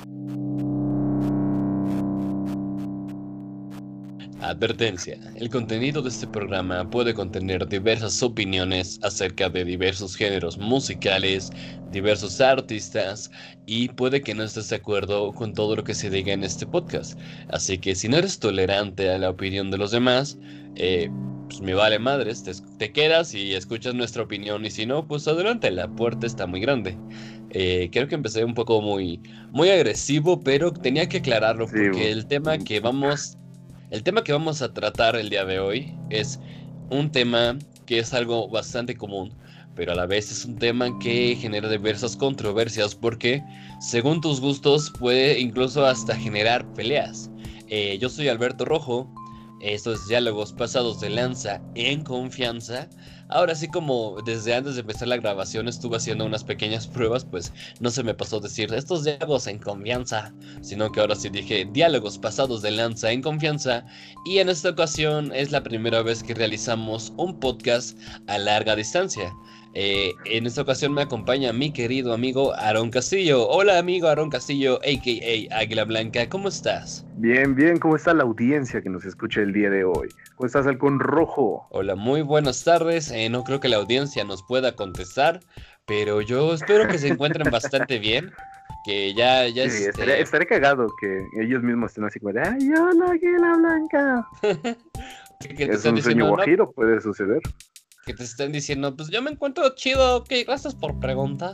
Advertencia: el contenido de este programa puede contener diversas opiniones acerca de diversos géneros musicales, diversos artistas, y puede que no estés de acuerdo con todo lo que se diga en este podcast. Así que si no eres tolerante a la opinión de los demás, pues me vale madres, te quedas y escuchas nuestra opinión, y si no, pues adelante, la puerta está muy grande. Creo que empecé un poco muy agresivo, pero tenía que aclararlo Sí, porque el tema que vamos a tratar el día de hoy es un tema que es algo bastante común, pero a la vez es un tema que genera diversas controversias porque, según tus gustos, puede incluso hasta generar peleas. Yo soy Alberto Rojo, esto es Diálogos Pasados de Lanza en Confianza. Ahora sí, como desde antes de empezar la grabación estuve haciendo unas pequeñas pruebas, pues no se me pasó decir estos diálogos en confianza, sino que ahora sí dije diálogos pasados de lanza en confianza, y en esta ocasión es la primera vez que realizamos un podcast a larga distancia. En esta ocasión me acompaña mi querido amigo Aarón Castillo. Hola amigo Aarón Castillo, a.k.a. Águila Blanca, ¿cómo estás? bien, bien. ¿Cómo está la audiencia que nos escucha el día de hoy? ¿Cómo estás, Halcón Rojo? Hola, muy buenas tardes. No creo que la audiencia nos pueda contestar, pero yo espero que se encuentren bastante bien, que ya Sí, estaré cagado que ellos mismos estén así como de, ¡ay, hola, Águila Blanca! que te Es están un sueño diciendo, no, guajiro, puede suceder. que te estén diciendo, pues yo me encuentro chido, ok, gracias por preguntar.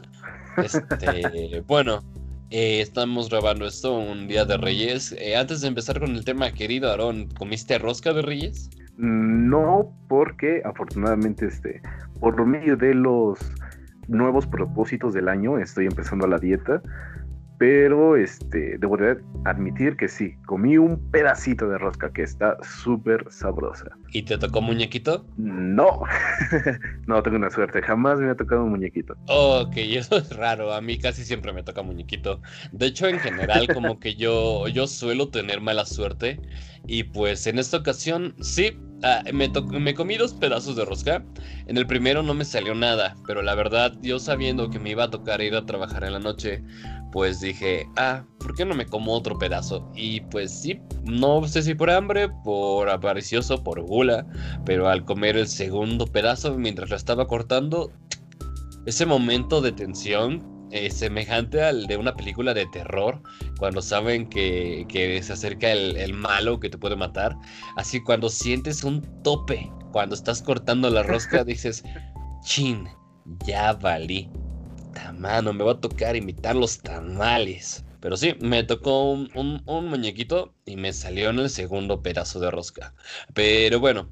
Bueno, estamos grabando esto un día de Reyes. Antes de empezar con el tema, querido Aarón, ¿comiste rosca de Reyes? No, porque afortunadamente, por medio de los nuevos propósitos del año, estoy empezando la dieta. Pero debo de admitir que sí, comí un pedacito de rosca que está súper sabrosa. ¿Y te tocó muñequito? No, no tengo una suerte, jamás me ha tocado un muñequito. Ok, eso es raro, a mí casi siempre me toca muñequito. De hecho, en general, como que yo suelo tener mala suerte. Y pues en esta ocasión, sí, me comí 2 pedazos de rosca. En el primero no me salió nada, pero la verdad, yo sabiendo que me iba a tocar ir a trabajar en la noche, pues dije, ¿por qué no me como otro pedazo? Y pues sí, no sé si por hambre, por avaricioso, por gula, pero al comer el segundo pedazo, mientras lo estaba cortando, ese momento de tensión, semejante al de una película de terror, cuando saben que se acerca el malo que te puede matar, así cuando sientes un tope, cuando estás cortando la rosca, dices, chin, ya valí. Mano, me va a tocar imitar los tamales. Pero sí, me tocó un muñequito y me salió en el segundo pedazo de rosca. Pero bueno,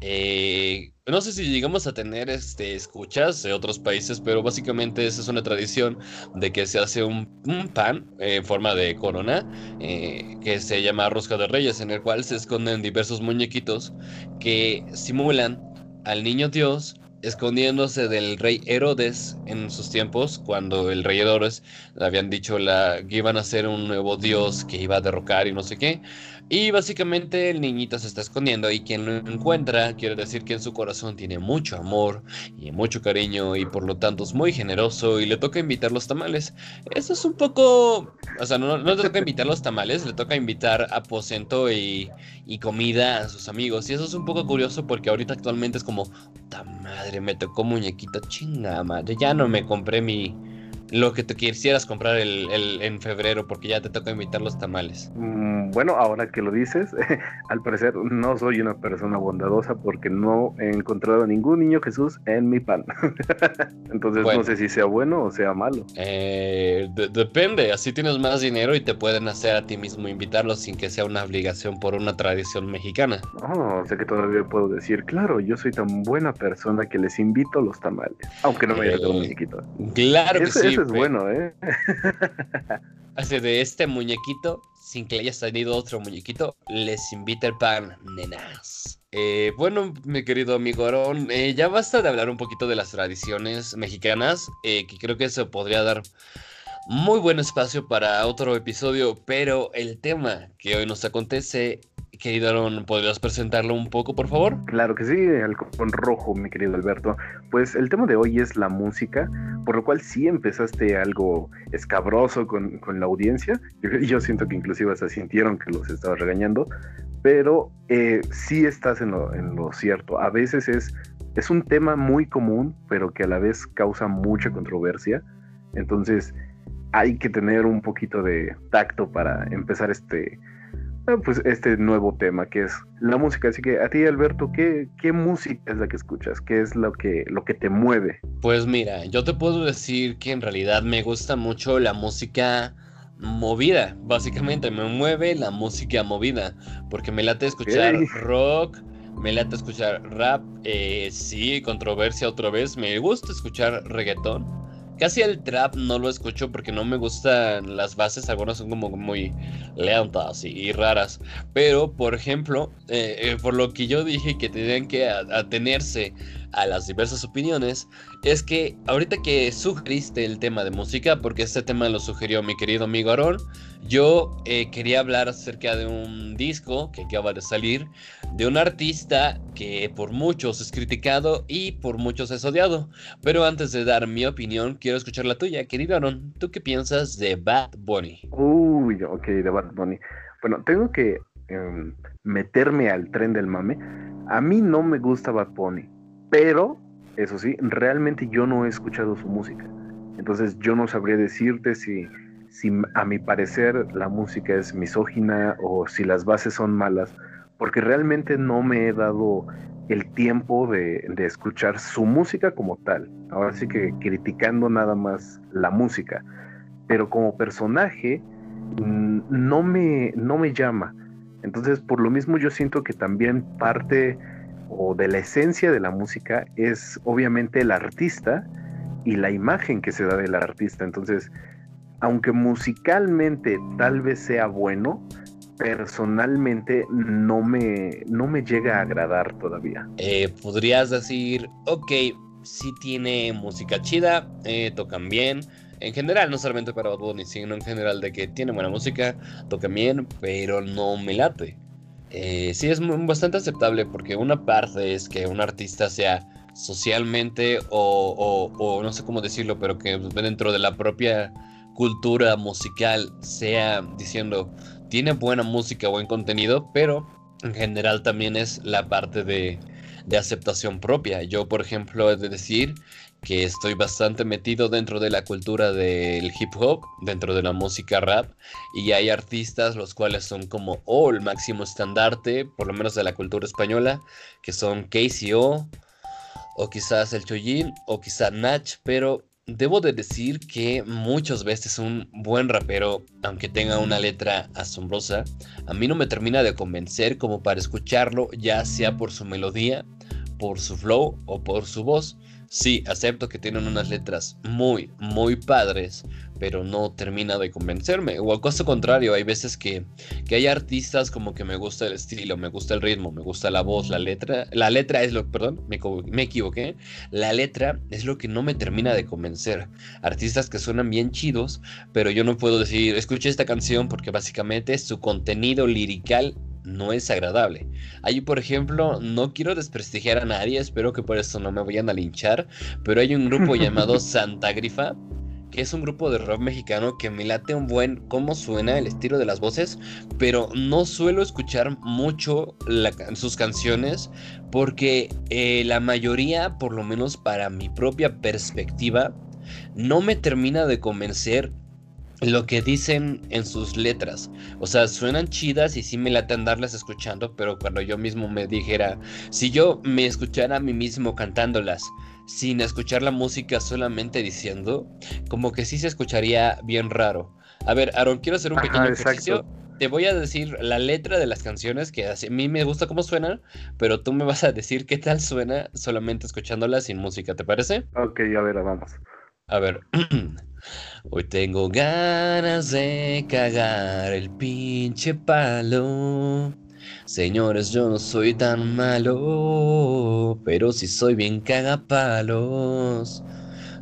no sé si llegamos a tener escuchas de otros países, pero básicamente esa es una tradición de que se hace un pan en forma de corona, que se llama rosca de reyes, en el cual se esconden diversos muñequitos que simulan al niño Dios escondiéndose del rey Herodes en sus tiempos, cuando el rey Herodes le habían dicho que iban a ser un nuevo dios que iba a derrocar y no sé qué. Y básicamente el niñito se está escondiendo, y quien lo encuentra quiere decir que en su corazón tiene mucho amor y mucho cariño, y por lo tanto es muy generoso y le toca invitar los tamales. Eso es un poco, o sea, no le toca invitar los tamales, le toca invitar aposento y comida a sus amigos. Y eso es un poco curioso porque ahorita actualmente es como, puta madre, me tocó muñequito, chinga madre, ya no me compré lo que te quisieras comprar en febrero porque ya te toca invitar los tamales. Bueno, ahora que lo dices, al parecer no soy una persona bondadosa porque no he encontrado ningún niño Jesús en mi pan. Entonces no Bueno, sé si sea bueno o sea malo. depende, así tienes más dinero y te pueden hacer a ti mismo invitarlos sin que sea una obligación por una tradición mexicana. Oh, o sea que todavía puedo decir, claro, yo soy tan buena persona que les invito a los tamales, aunque no me haya tocado un Eh, muñequito. claro que sí, Eso es bueno, ¿eh? hace de este muñequito, sin que le hayas tenido otro muñequito, les invita el pan, nenas. Bueno, mi querido amigo Aarón, ya basta de hablar un poquito de las tradiciones mexicanas, que creo que eso podría dar muy buen espacio para otro episodio, pero el tema que hoy nos acontece querido Aaron, ¿podrías presentarlo un poco, por favor? Claro que sí, Halcón Rojo, mi querido Alberto. Pues el tema de hoy es la música, por lo cual sí empezaste algo escabroso con la audiencia. Yo siento que inclusive se sintieron que los estaba regañando, pero sí estás en lo cierto. A veces es un tema muy común, pero que a la vez causa mucha controversia. Entonces hay que tener un poquito de tacto para empezar pues este nuevo tema que es la música. Así que a ti, Alberto, ¿qué música es la que escuchas? ¿Qué es lo que te mueve? Pues mira, yo te puedo decir que en realidad me gusta mucho la música movida. Básicamente me mueve la música movida, porque me late escuchar rock, me late escuchar rap, sí, controversia otra vez, me gusta escuchar reggaetón. Casi el trap no lo escucho porque no me gustan las bases, algunas son como muy lentas y raras. Pero, por ejemplo, por lo que yo dije que tenían que atenerse a las diversas opiniones, es que ahorita que sugeriste el tema de música, porque este tema lo sugirió mi querido amigo Aarón, yo quería hablar acerca de un disco que acaba de salir, de un artista que por muchos es criticado y por muchos es odiado. Pero antes de dar mi opinión, quiero escuchar la tuya, querido Aaron. ¿Tú qué piensas de Bad Bunny? Uy, ok, de Bad Bunny. Bueno, tengo que meterme al tren del mame. A mí no me gusta Bad Bunny, pero, eso sí, realmente yo no he escuchado su música. Entonces yo no sabría decirte si a mi parecer la música es misógina o si las bases son malas, porque realmente no me he dado el tiempo de escuchar su música como tal. Ahora sí que criticando nada más la música, pero como personaje no me llama. Entonces, por lo mismo yo siento que también parte o de la esencia de la música es obviamente el artista y la imagen que se da del artista. Entonces, aunque musicalmente tal vez sea bueno, personalmente no me llega a agradar todavía. Podrías decir, ok, sí tiene música chida, tocan bien. En general, no solamente para Bad Bunny, sino en general de que tiene buena música, tocan bien, pero no me late. Sí, es bastante aceptable porque una parte es que un artista sea socialmente o no sé cómo decirlo, pero que dentro de la propia cultura musical sea diciendo tiene buena música, buen contenido, pero en general también es la parte de aceptación propia. Yo, por ejemplo, he de decir que estoy bastante metido dentro de la cultura del hip hop, dentro de la música rap, y hay artistas los cuales son como el máximo estandarte, por lo menos de la cultura española, que son KCO, o quizás el Chollín, o quizás Nach, pero debo de decir que muchas veces un buen rapero, aunque tenga una letra asombrosa, a mí no me termina de convencer como para escucharlo, ya sea por su melodía, por su flow o por su voz. Sí, acepto que tienen unas letras muy, muy padres, pero no termina de convencerme. O al caso contrario, hay veces que hay artistas como que me gusta el estilo, me gusta el ritmo, me gusta la voz, la letra es lo, perdón, me equivoqué, la letra es lo que no me termina de convencer. Artistas que suenan bien chidos, pero yo no puedo decir, escuché esta canción porque básicamente su contenido lirical no es agradable. Ahí, por ejemplo, no quiero desprestigiar a nadie, espero que por eso no me vayan a linchar, pero hay un grupo llamado Santa Grifa, que es un grupo de rock mexicano que me late un buen cómo suena el estilo de las voces, pero no suelo escuchar mucho sus canciones porque la mayoría, por lo menos para mi propia perspectiva, no me termina de convencer lo que dicen en sus letras. O sea, suenan chidas y sí me late andarlas escuchando, pero cuando yo mismo me dijera, si yo me escuchara a mí mismo cantándolas, sin escuchar la música, solamente diciendo, como que sí se escucharía bien raro. A ver, Aaron, quiero hacer un pequeño ejercicio. Exacto. Te voy a decir la letra de las canciones, que a mí me gusta cómo suenan, pero tú me vas a decir qué tal suena solamente escuchándolas sin música, ¿te parece? Ok, a ver, vamos. A ver. Hoy tengo ganas de cagar el pinche palo. Señores, yo no soy tan malo, pero sí soy bien cagapalos.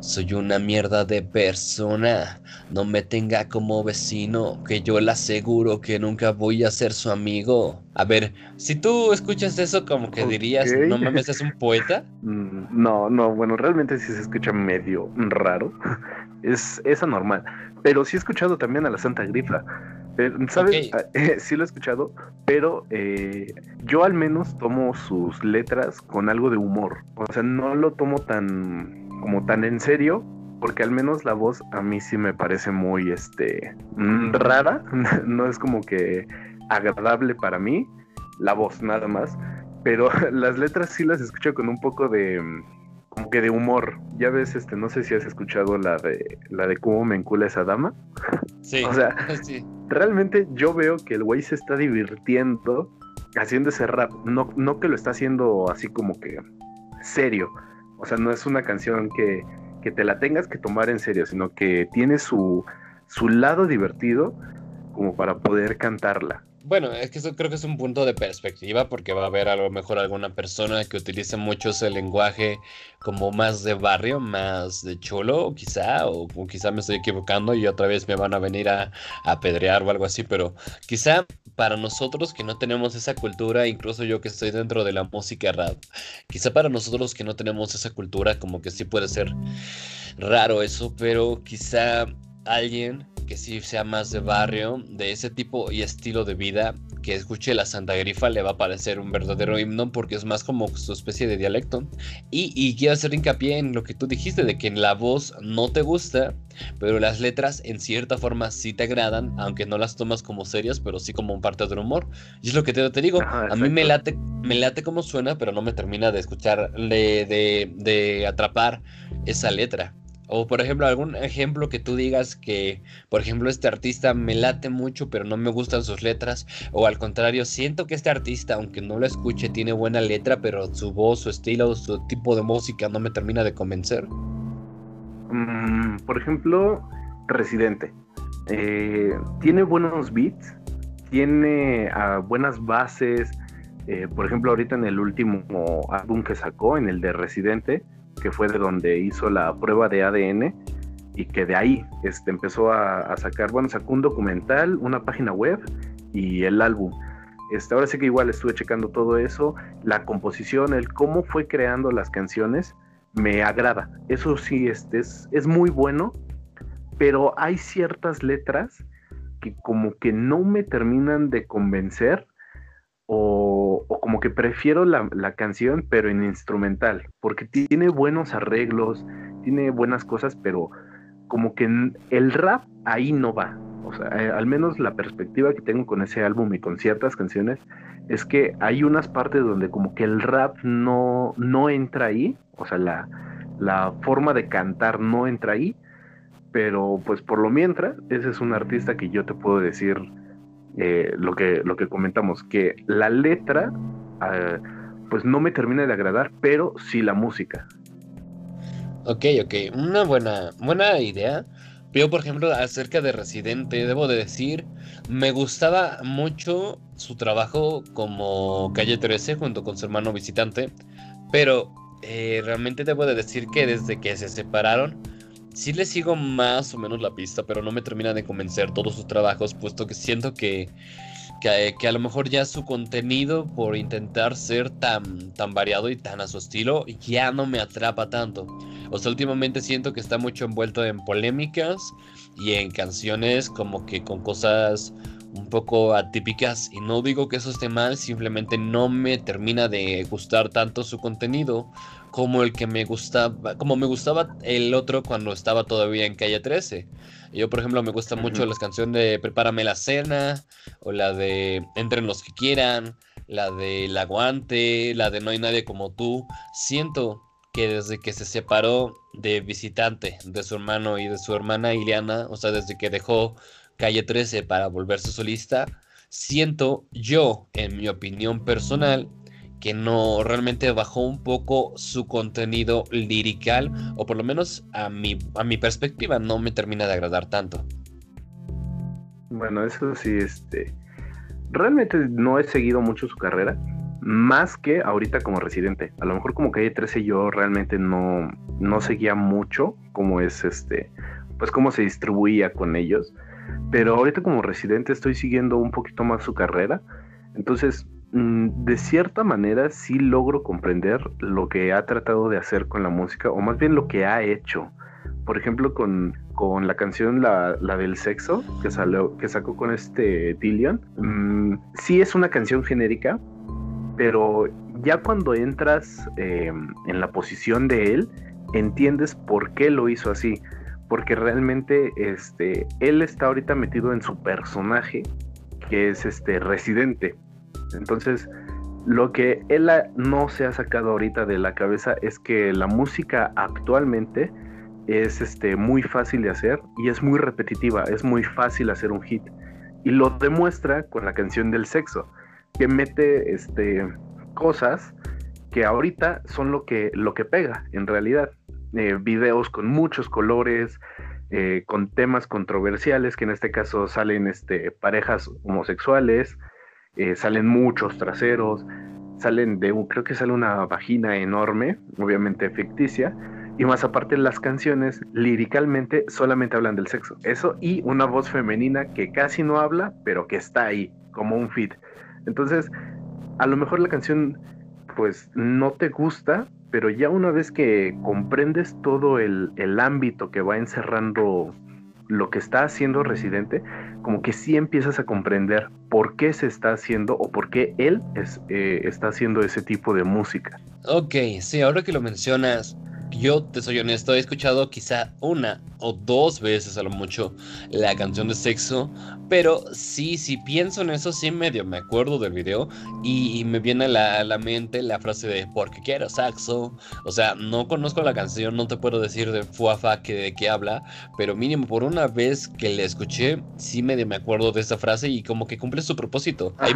Soy una mierda de persona. No me tenga como vecino, que yo le aseguro que nunca voy a ser su amigo. A ver, si tú escuchas eso como que Ok. dirías, no mames, es un poeta. No, no, bueno, realmente sí se escucha medio raro. Es anormal. Pero sí he escuchado también a la Santa Grifa. Ok, ¿Sabes? Sí lo he escuchado, pero yo al menos tomo sus letras con algo de humor. O sea, no lo tomo como tan en serio, porque al menos la voz a mí sí me parece muy, rara. No es como que agradable para mí, la voz nada más. Pero las letras sí las escucho con un poco de, como que de humor. Ya ves, no sé si has escuchado la de cómo me encula esa dama. O sí, sea, sí. realmente yo veo que el güey se está divirtiendo haciendo ese rap. No, no que lo está haciendo así como que serio. O sea, no es una canción que te la tengas que tomar en serio, sino que tiene su lado divertido como para poder cantarla. Bueno, es que eso creo que es un punto de perspectiva porque va a haber a lo mejor alguna persona que utilice mucho ese lenguaje como más de barrio, más de cholo, quizá, o quizá me estoy equivocando y otra vez me van a venir a apedrear o algo así, pero quizá para nosotros que no tenemos esa cultura, incluso yo que estoy dentro de la música rap, quizá para nosotros que no tenemos esa cultura como que sí puede ser raro eso, pero quizá alguien que sí sea más de barrio, de ese tipo y estilo de vida, que escuche la Santa Grifa le va a parecer un verdadero himno porque es más como su especie de dialecto. Y quiero hacer hincapié en lo que tú dijiste, de que en la voz no te gusta, pero las letras en cierta forma sí te agradan, aunque no las tomas como serias, pero sí como parte del humor. Y es lo que te digo, Ajá, a mí exacto. me late como suena, pero no me termina de escuchar, de atrapar esa letra. O por ejemplo, algún ejemplo que tú digas que, por ejemplo, este artista me late mucho, pero no me gustan sus letras. O al contrario, siento que este artista, aunque no lo escuche, tiene buena letra, pero su voz, su estilo, su tipo de música no me termina de convencer. Por ejemplo, Residente. Tiene buenos beats, tiene buenas bases. Por ejemplo, ahorita en el último álbum que sacó, en el de Residente, que fue de donde hizo la prueba de ADN, y que de ahí empezó a sacar, bueno, sacó un documental, una página web y el álbum. Ahora sí que igual estuve checando todo eso, la composición, el cómo fue creando las canciones, me agrada. Eso sí, es muy bueno, pero hay ciertas letras que como que no me terminan de convencer, o como que prefiero la canción, pero en instrumental, porque tiene buenos arreglos, tiene buenas cosas, pero como que el rap ahí no va. O sea, al menos la perspectiva que tengo con ese álbum y con ciertas canciones es que hay unas partes donde como que el rap no entra ahí, o sea, la forma de cantar no entra ahí, pero pues por lo mientras, ese es un artista que yo te puedo decir, lo que comentamos, que la letra pues no me termina de agradar, pero sí la música. Ok, ok, una buena idea. Yo, por ejemplo, acerca de Residente, debo de decir, me gustaba mucho su trabajo como Calle 13 junto con su hermano Visitante, pero realmente debo de decir que desde que se separaron, sí le sigo más o menos la pista, pero no me termina de convencer todos sus trabajos, puesto que siento que a lo mejor ya su contenido, por intentar ser tan variado y tan a su estilo, ya no me atrapa tanto. O sea, últimamente siento que está mucho envuelto en polémicas y en canciones como que con cosas un poco atípicas. Y no digo que eso esté mal, simplemente no me termina de gustar tanto su contenido como el que me gustaba, como me gustaba el otro cuando estaba todavía en Calle 13. Yo, por ejemplo, me gustan mucho Ujú. las canciones de Prepárame la cena, o la de Entren los que quieran, la de El aguante, la de No hay nadie como tú. Siento que desde que se separó de Visitante, de su hermano y de su hermana Ileana, o sea, desde que dejó Calle 13 para volverse solista, siento yo, en mi opinión personal, que no realmente bajó un poco su contenido lirical, o por lo menos a mi perspectiva no me termina de agradar tanto. Bueno, eso sí, realmente no he seguido mucho su carrera, más que ahorita como Residente. A lo mejor como Calle 13 yo realmente no seguía mucho cómo es pues cómo se distribuía con ellos, pero ahorita como Residente estoy siguiendo un poquito más su carrera, entonces de cierta manera sí logro comprender lo que ha tratado de hacer con la música, o más bien lo que ha hecho. Por ejemplo, con la canción la del sexo que sacó con Dillion, sí es una canción genérica, pero ya cuando entras en la posición de él, entiendes por qué lo hizo así, porque realmente él está ahorita metido en su personaje, que es Residente. Entonces, lo que él no se ha sacado ahorita de la cabeza es que la música actualmente es muy fácil de hacer y es muy repetitiva, es muy fácil hacer un hit. Y lo demuestra con la canción del sexo, que mete cosas que ahorita son lo que pega en realidad. Videos con muchos colores, con temas controversiales, que en este caso salen parejas homosexuales, salen muchos traseros, creo que sale una vagina enorme, obviamente ficticia, y más aparte las canciones líricamente solamente hablan del sexo. Eso y una voz femenina que casi no habla, pero que está ahí, como un feat. Entonces, a lo mejor la canción pues no te gusta, pero ya una vez que comprendes todo el ámbito que va encerrando lo que está haciendo Residente, como que sí empiezas a comprender por qué se está haciendo o por qué él está haciendo ese tipo de música. Ok, sí, ahora que lo mencionas, yo te soy honesto, he escuchado quizá una o dos veces a lo mucho la canción de sexo, pero sí, si pienso en eso, sí medio me acuerdo del video y me viene a la mente la frase de porque quiero sexo. O sea, no conozco la canción, no te puedo decir de fuafa de qué habla, pero mínimo por una vez que la escuché, sí medio me acuerdo de esa frase y como que cumple su propósito. Ajá,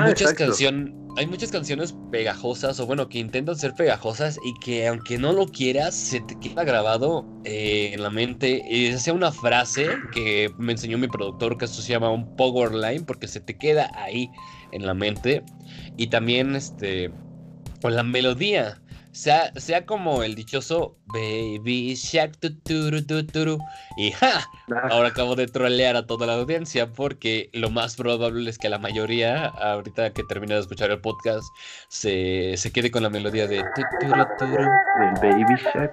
Hay muchas canciones pegajosas, o bueno, que intentan ser pegajosas y que aunque no lo quieras, se te queda grabado en la mente. Sea una frase que me enseñó mi productor, que esto se llama un power line, porque se te queda ahí en la mente. Y también con la melodía, sea como el dichoso Baby Shark tuturu, y ¡ja! Ahora acabo de trolear a toda la audiencia, porque lo más probable es que la mayoría, ahorita que termine de escuchar el podcast, se quede con la melodía de tuturu. Del Baby Shark.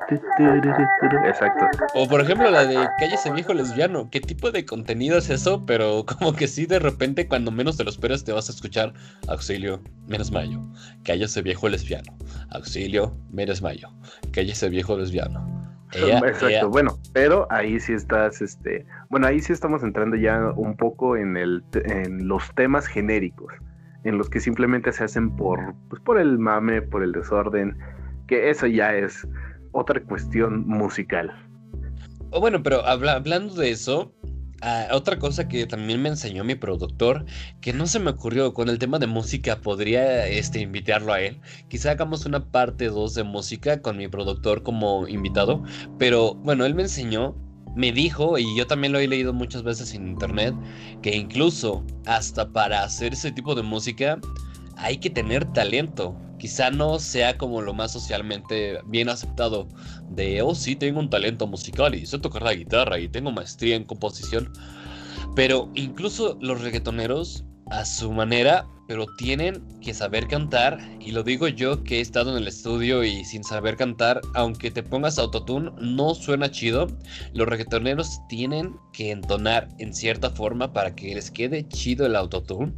Exacto. O por ejemplo la de Cállese viejo lesbiano. ¿Qué tipo de contenido es eso? Pero como que sí, de repente cuando menos te lo esperas te vas a escuchar auxilio, me desmayo. Cállese viejo lesbiano. Auxilio, me desmayo. Cállese viejo lesbiano. Exacto, bueno, pero ahí sí estás, bueno, ahí sí estamos entrando ya un poco en los temas genéricos, en los que simplemente se hacen por el mame, por el desorden, que eso ya es otra cuestión musical. Oh, bueno, pero hablando de eso, otra cosa que también me enseñó mi productor, que no se me ocurrió con el tema de música, podría invitarlo a él. Quizá hagamos una parte 2 de música con mi productor como invitado, pero bueno, él me dijo, y yo también lo he leído muchas veces en internet, que incluso hasta para hacer ese tipo de música hay que tener talento. Quizá no sea como lo más socialmente bien aceptado de, oh sí, tengo un talento musical y sé tocar la guitarra y tengo maestría en composición. Pero incluso los reggaetoneros, a su manera, pero tienen que saber cantar. Y lo digo yo, que he estado en el estudio y sin saber cantar, aunque te pongas autotune, no suena chido. Los reggaetoneros tienen que entonar en cierta forma para que les quede chido el autotune.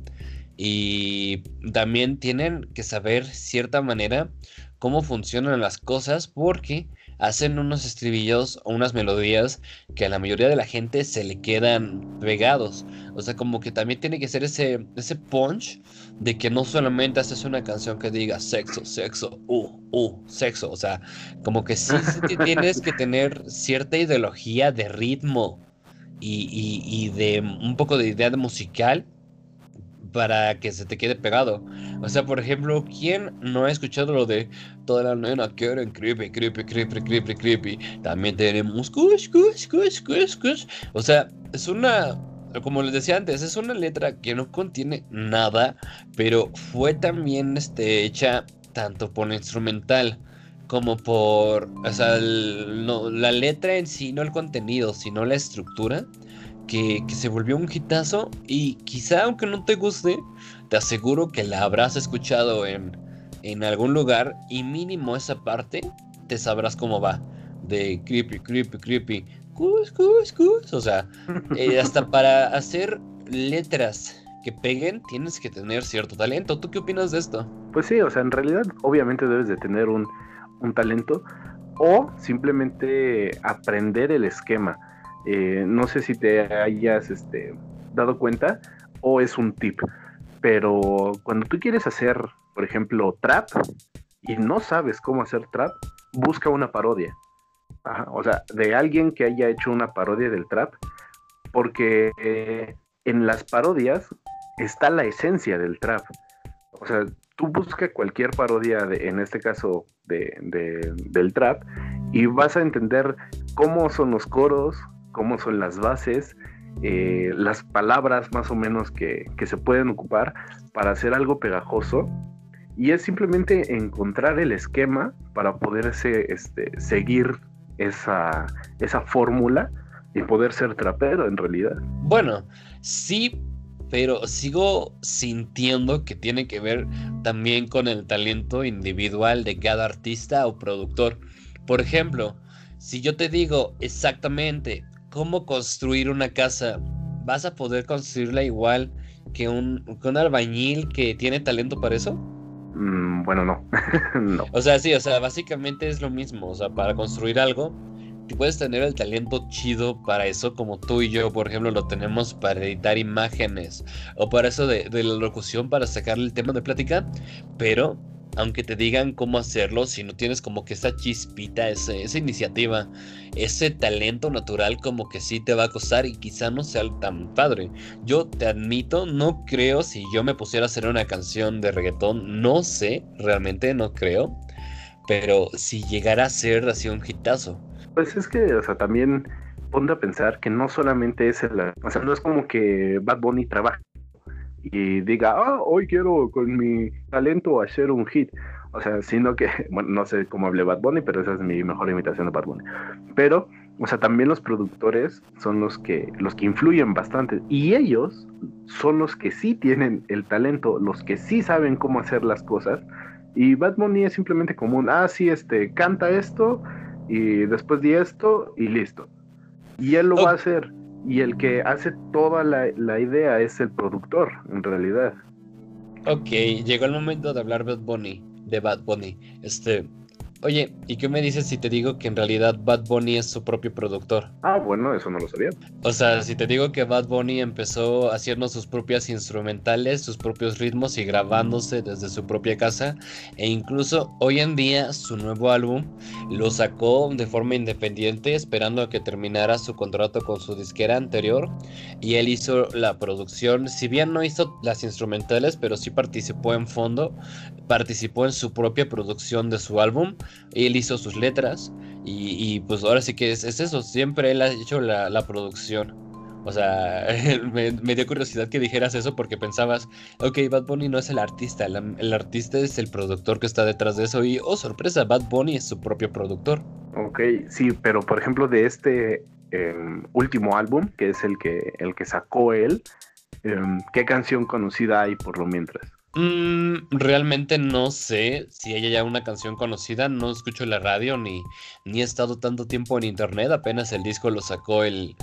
Y también tienen que saber cierta manera cómo funcionan las cosas, porque hacen unos estribillos o unas melodías que a la mayoría de la gente se le quedan pegados. O sea, como que también tiene que ser ese punch de que no solamente haces una canción que diga sexo, sexo, sexo. O sea, como que sí tienes que tener cierta ideología de ritmo y de un poco de idea de musical para que se te quede pegado. O sea, por ejemplo, ¿quién no ha escuchado lo de toda la nena quieren creepy, creepy, creepy, creepy, creepy? También tenemos kush, kush, kush, kush, kush. O sea, es una como les decía antes, es una letra que no contiene nada, pero fue también hecha tanto por la instrumental como por, o sea, no, la letra en sí, no el contenido, sino la estructura, que se volvió un hitazo y quizá aunque no te guste, te aseguro que la habrás escuchado en algún lugar y mínimo esa parte te sabrás cómo va, de creepy, creepy, creepy, cus, cus, cus, o sea, hasta para hacer letras que peguen tienes que tener cierto talento. ¿Tú qué opinas de esto? Pues sí, o sea, en realidad obviamente debes de tener un talento o simplemente aprender el esquema. No sé si te hayas dado cuenta o es un tip, pero cuando tú quieres hacer, por ejemplo, trap y no sabes cómo hacer trap, busca una parodia. Ajá, o sea, de alguien que haya hecho una parodia del trap, porque en las parodias está la esencia del trap. O sea, tú busca cualquier parodia, en este caso del trap, y vas a entender cómo son los coros, cómo son las bases, las palabras más o menos que se pueden ocupar para hacer algo pegajoso. Y es simplemente encontrar el esquema para poderse seguir esa fórmula y poder ser trapero en realidad. Bueno, sí, pero sigo sintiendo que tiene que ver también con el talento individual de cada artista o productor. Por ejemplo, si yo te digo exactamente cómo construir una casa, ¿vas a poder construirla igual que un albañil que tiene talento para eso? Bueno, no. No. O sea, sí, o sea, básicamente es lo mismo. O sea, para construir algo, tú puedes tener el talento chido para eso, como tú y yo, por ejemplo, lo tenemos para editar imágenes, o para eso de la locución, para sacarle el tema de plática, pero aunque te digan cómo hacerlo, si no tienes como que esa chispita, esa iniciativa, ese talento natural, como que sí te va a costar y quizá no sea tan padre. Yo te admito, no creo si yo me pusiera a hacer una canción de reggaetón, no sé, realmente no creo, pero si llegara a ser así un hitazo. Pues es que, o sea, también ponte a pensar que no solamente es o sea, no es como que Bad Bunny trabaja y diga, hoy quiero con mi talento hacer un hit. O sea, sino que, bueno, no sé cómo hable Bad Bunny, pero esa es mi mejor imitación de Bad Bunny. Pero, o sea, también los productores son los que influyen bastante. Y ellos son los que sí tienen el talento, los que sí saben cómo hacer las cosas. Y Bad Bunny es simplemente como sí, canta esto, y después di esto, y listo. Y él lo va a hacer. Y el que hace toda la idea es el productor, en realidad. Ok, llegó el momento de hablar de Bad Bunny. Oye, ¿y qué me dices si te digo que en realidad Bad Bunny es su propio productor? Bueno, eso no lo sabía. O sea, si te digo que Bad Bunny empezó haciendo sus propias instrumentales, sus propios ritmos y grabándose desde su propia casa, e incluso hoy en día su nuevo álbum lo sacó de forma independiente, esperando a que terminara su contrato con su disquera anterior, y él hizo la producción. Si bien no hizo las instrumentales, pero sí participó en fondo, participó en su propia producción de su álbum. Él hizo sus letras y pues ahora sí que es eso, siempre él ha hecho la producción. O sea, me dio curiosidad que dijeras eso porque pensabas, ok, Bad Bunny no es el artista, el artista es el productor que está detrás de eso y, oh sorpresa, Bad Bunny es su propio productor. Ok, sí, pero por ejemplo de este último álbum, que es el que sacó él, ¿qué canción conocida hay por lo mientras? Realmente no sé si haya ya una canción conocida, no escucho la radio ni he estado tanto tiempo en internet, apenas el disco lo sacó el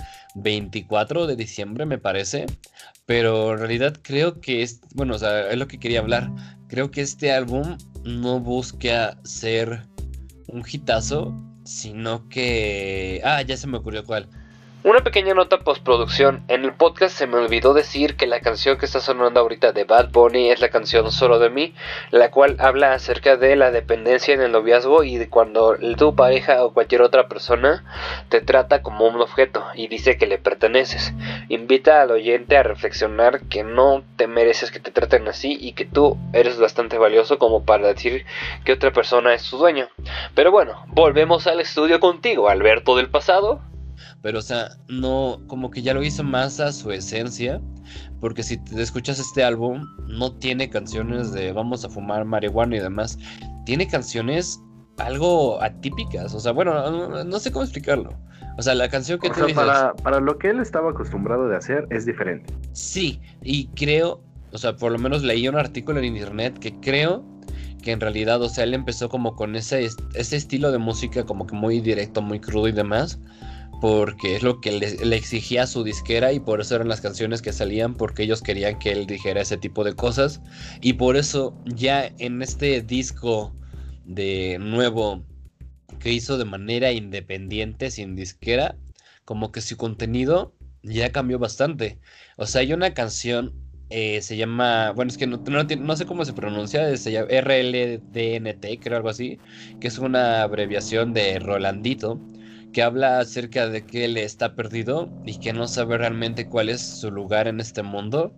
24 de diciembre me parece, pero en realidad creo que bueno, o sea, es lo que quería hablar, creo que este álbum no busca ser un hitazo, sino que... ya se me ocurrió cuál. Una pequeña nota postproducción. En el podcast se me olvidó decir que la canción que está sonando ahorita de Bad Bunny es la canción Solo de mí, la cual habla acerca de la dependencia en el noviazgo y de cuando tu pareja o cualquier otra persona te trata como un objeto y dice que le perteneces. Invita al oyente a reflexionar que no te mereces que te traten así y que tú eres bastante valioso como para decir que otra persona es tu dueño. Pero bueno, volvemos al estudio contigo, Alberto del pasado pero o sea, no, como que ya lo hizo más a su esencia, porque si te escuchas este álbum, no tiene canciones de vamos a fumar marihuana y demás, tiene canciones algo atípicas, o sea, bueno, no sé cómo explicarlo. O sea, la canción que O tú sea, dices, para lo que él estaba acostumbrado de hacer es diferente. sí, y creo, o sea, por lo menos leí un artículo en internet que creo que en realidad, o sea, él empezó como con ese estilo de música como que muy directo, muy crudo y demás, porque es lo que le exigía a su disquera y por eso eran las canciones que salían, porque ellos querían que él dijera ese tipo de cosas y por eso ya en este disco de nuevo que hizo de manera independiente, sin disquera, como que su contenido ya cambió bastante. O sea, hay una canción, se llama, bueno, es que no sé cómo se pronuncia, se llama RLDNT, creo algo así, que es una abreviación de Rolandito, que habla acerca de que él está perdido y que no sabe realmente cuál es su lugar en este mundo.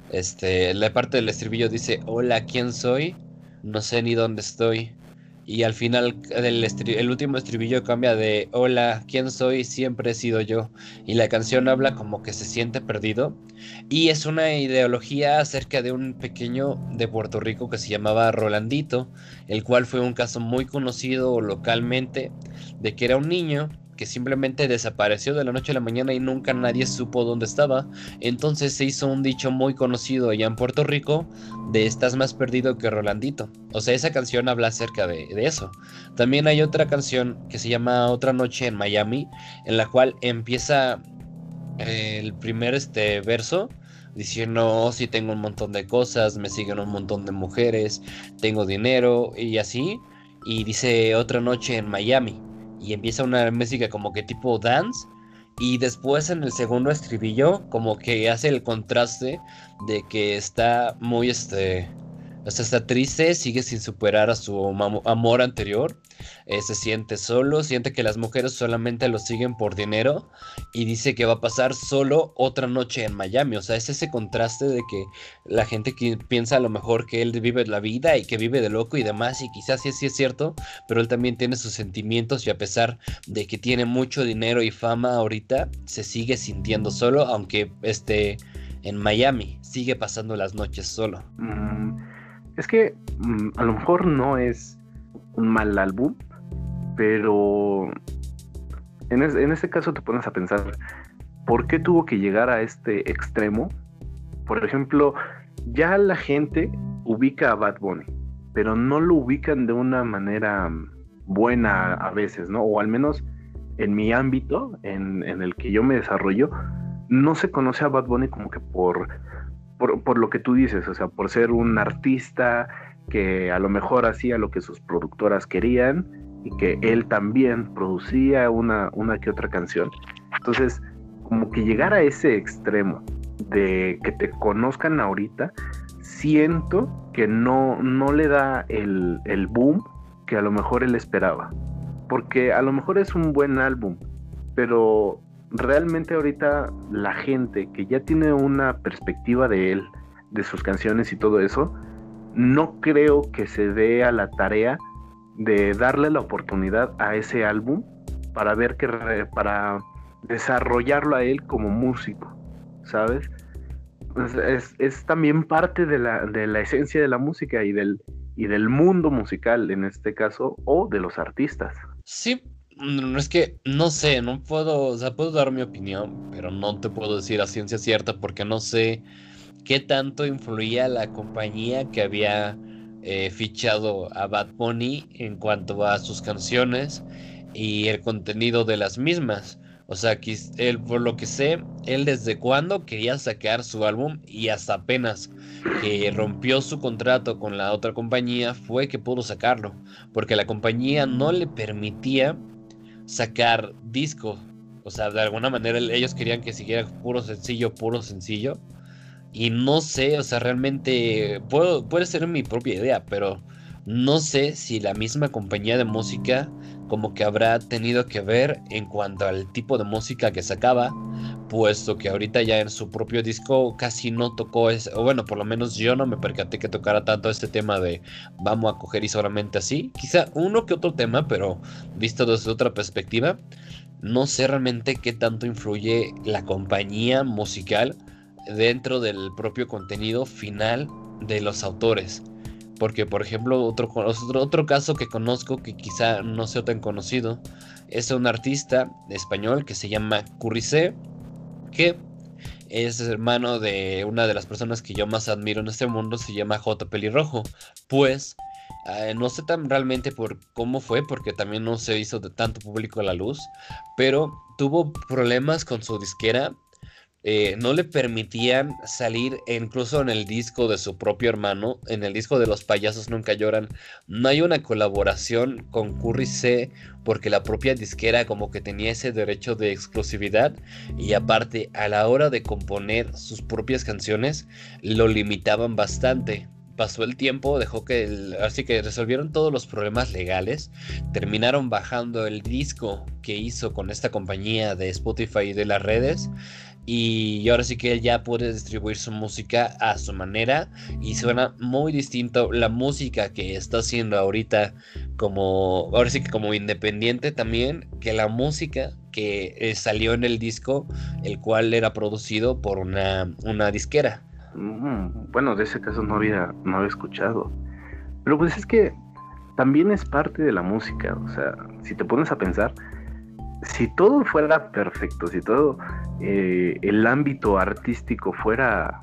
La parte del estribillo dice, hola, ¿quién soy? No sé ni dónde estoy. Y al final el último estribillo cambia de hola, ¿quién soy? Siempre he sido yo. Y la canción habla como que se siente perdido. Y es una ideología acerca de un pequeño de Puerto Rico que se llamaba Rolandito, el cual fue un caso muy conocido localmente de que era un niño que simplemente desapareció de la noche a la mañana y nunca nadie supo dónde estaba. Entonces se hizo un dicho muy conocido allá en Puerto Rico de estás más perdido que Rolandito. O sea, esa canción habla acerca de eso. También hay otra canción que se llama Otra noche en Miami, en la cual empieza el primer verso diciendo, oh, sí tengo un montón de cosas, me siguen un montón de mujeres, tengo dinero y así. Y dice Otra noche en Miami. Y empieza una música como que tipo dance. Y después en el segundo estribillo como que hace el contraste de que está muy o sea, está triste, sigue sin superar a su amor anterior, se siente solo, siente que las mujeres solamente lo siguen por dinero y dice que va a pasar solo otra noche en Miami. O sea, es ese contraste de que la gente que piensa a lo mejor que él vive la vida y que vive de loco y demás, y quizás sí es cierto, pero él también tiene sus sentimientos y a pesar de que tiene mucho dinero y fama ahorita, se sigue sintiendo solo, aunque esté en Miami, sigue pasando las noches solo. Es que a lo mejor no es un mal álbum, pero en ese caso te pones a pensar, ¿por qué tuvo que llegar a este extremo? Por ejemplo, ya la gente ubica a Bad Bunny, pero no lo ubican de una manera buena a veces, ¿no? O al menos en mi ámbito, en el que yo me desarrollo, no se conoce a Bad Bunny como que por lo que tú dices, o sea, por ser un artista que a lo mejor hacía lo que sus productoras querían y que él también producía una que otra canción. Entonces, como que llegar a ese extremo de que te conozcan ahorita, siento que no le da el boom que a lo mejor él esperaba. Porque a lo mejor es un buen álbum, pero realmente ahorita la gente que ya tiene una perspectiva de él, de sus canciones y todo eso, no creo que se dé a la tarea de darle la oportunidad a ese álbum para ver para desarrollarlo a él como músico, ¿sabes? Es también parte de la esencia de la música y del mundo musical en este caso, o de los artistas. Sí, es que no sé, no puedo, o sea, puedo dar mi opinión, pero no te puedo decir a ciencia cierta porque no sé qué tanto influía la compañía que había fichado a Bad Bunny en cuanto a sus canciones y el contenido de las mismas. O sea, él, por lo que sé, él desde cuando quería sacar su álbum y hasta apenas que rompió su contrato con la otra compañía fue que pudo sacarlo, porque la compañía no le permitía sacar disco. O sea, de alguna manera ellos querían que siguiera puro sencillo, puro sencillo. Y no sé, o sea, realmente puede ser mi propia idea, pero no sé si la misma compañía de música como que habrá tenido que ver en cuanto al tipo de música que sacaba, puesto que ahorita ya en su propio disco casi no tocó o bueno, por lo menos yo no me percaté que tocara tanto este tema de vamos a coger y solamente así, quizá uno que otro tema, pero visto desde otra perspectiva. no sé realmente qué tanto influye la compañía musical dentro del propio contenido final de los autores. Porque, por ejemplo, otro caso que conozco que quizá no sea tan conocido es un artista español que se llama Curricé, que es hermano de una de las personas que yo más admiro en este mundo, se llama J. Pelirrojo. Pues no sé tan realmente por cómo fue, porque también no se hizo de tanto público a la luz, pero tuvo problemas con su disquera. No le permitían salir incluso en el disco de su propio hermano, en el disco de Los Payasos Nunca Lloran. No hay una colaboración con Curry C porque la propia disquera como que tenía ese derecho de exclusividad y aparte a la hora de componer sus propias canciones lo limitaban bastante. Pasó el tiempo, así que resolvieron todos los problemas legales, terminaron bajando el disco que hizo con esta compañía de Spotify y de las redes y ahora sí que él ya puede distribuir su música a su manera y suena muy distinto la música que está haciendo ahorita ahora sí que como independiente también que la música que salió en el disco, el cual era producido por una disquera. Bueno, de ese caso no había escuchado. Pero pues es que también es parte de la música. O sea, si te pones a pensar, si todo fuera perfecto, si todo el ámbito artístico fuera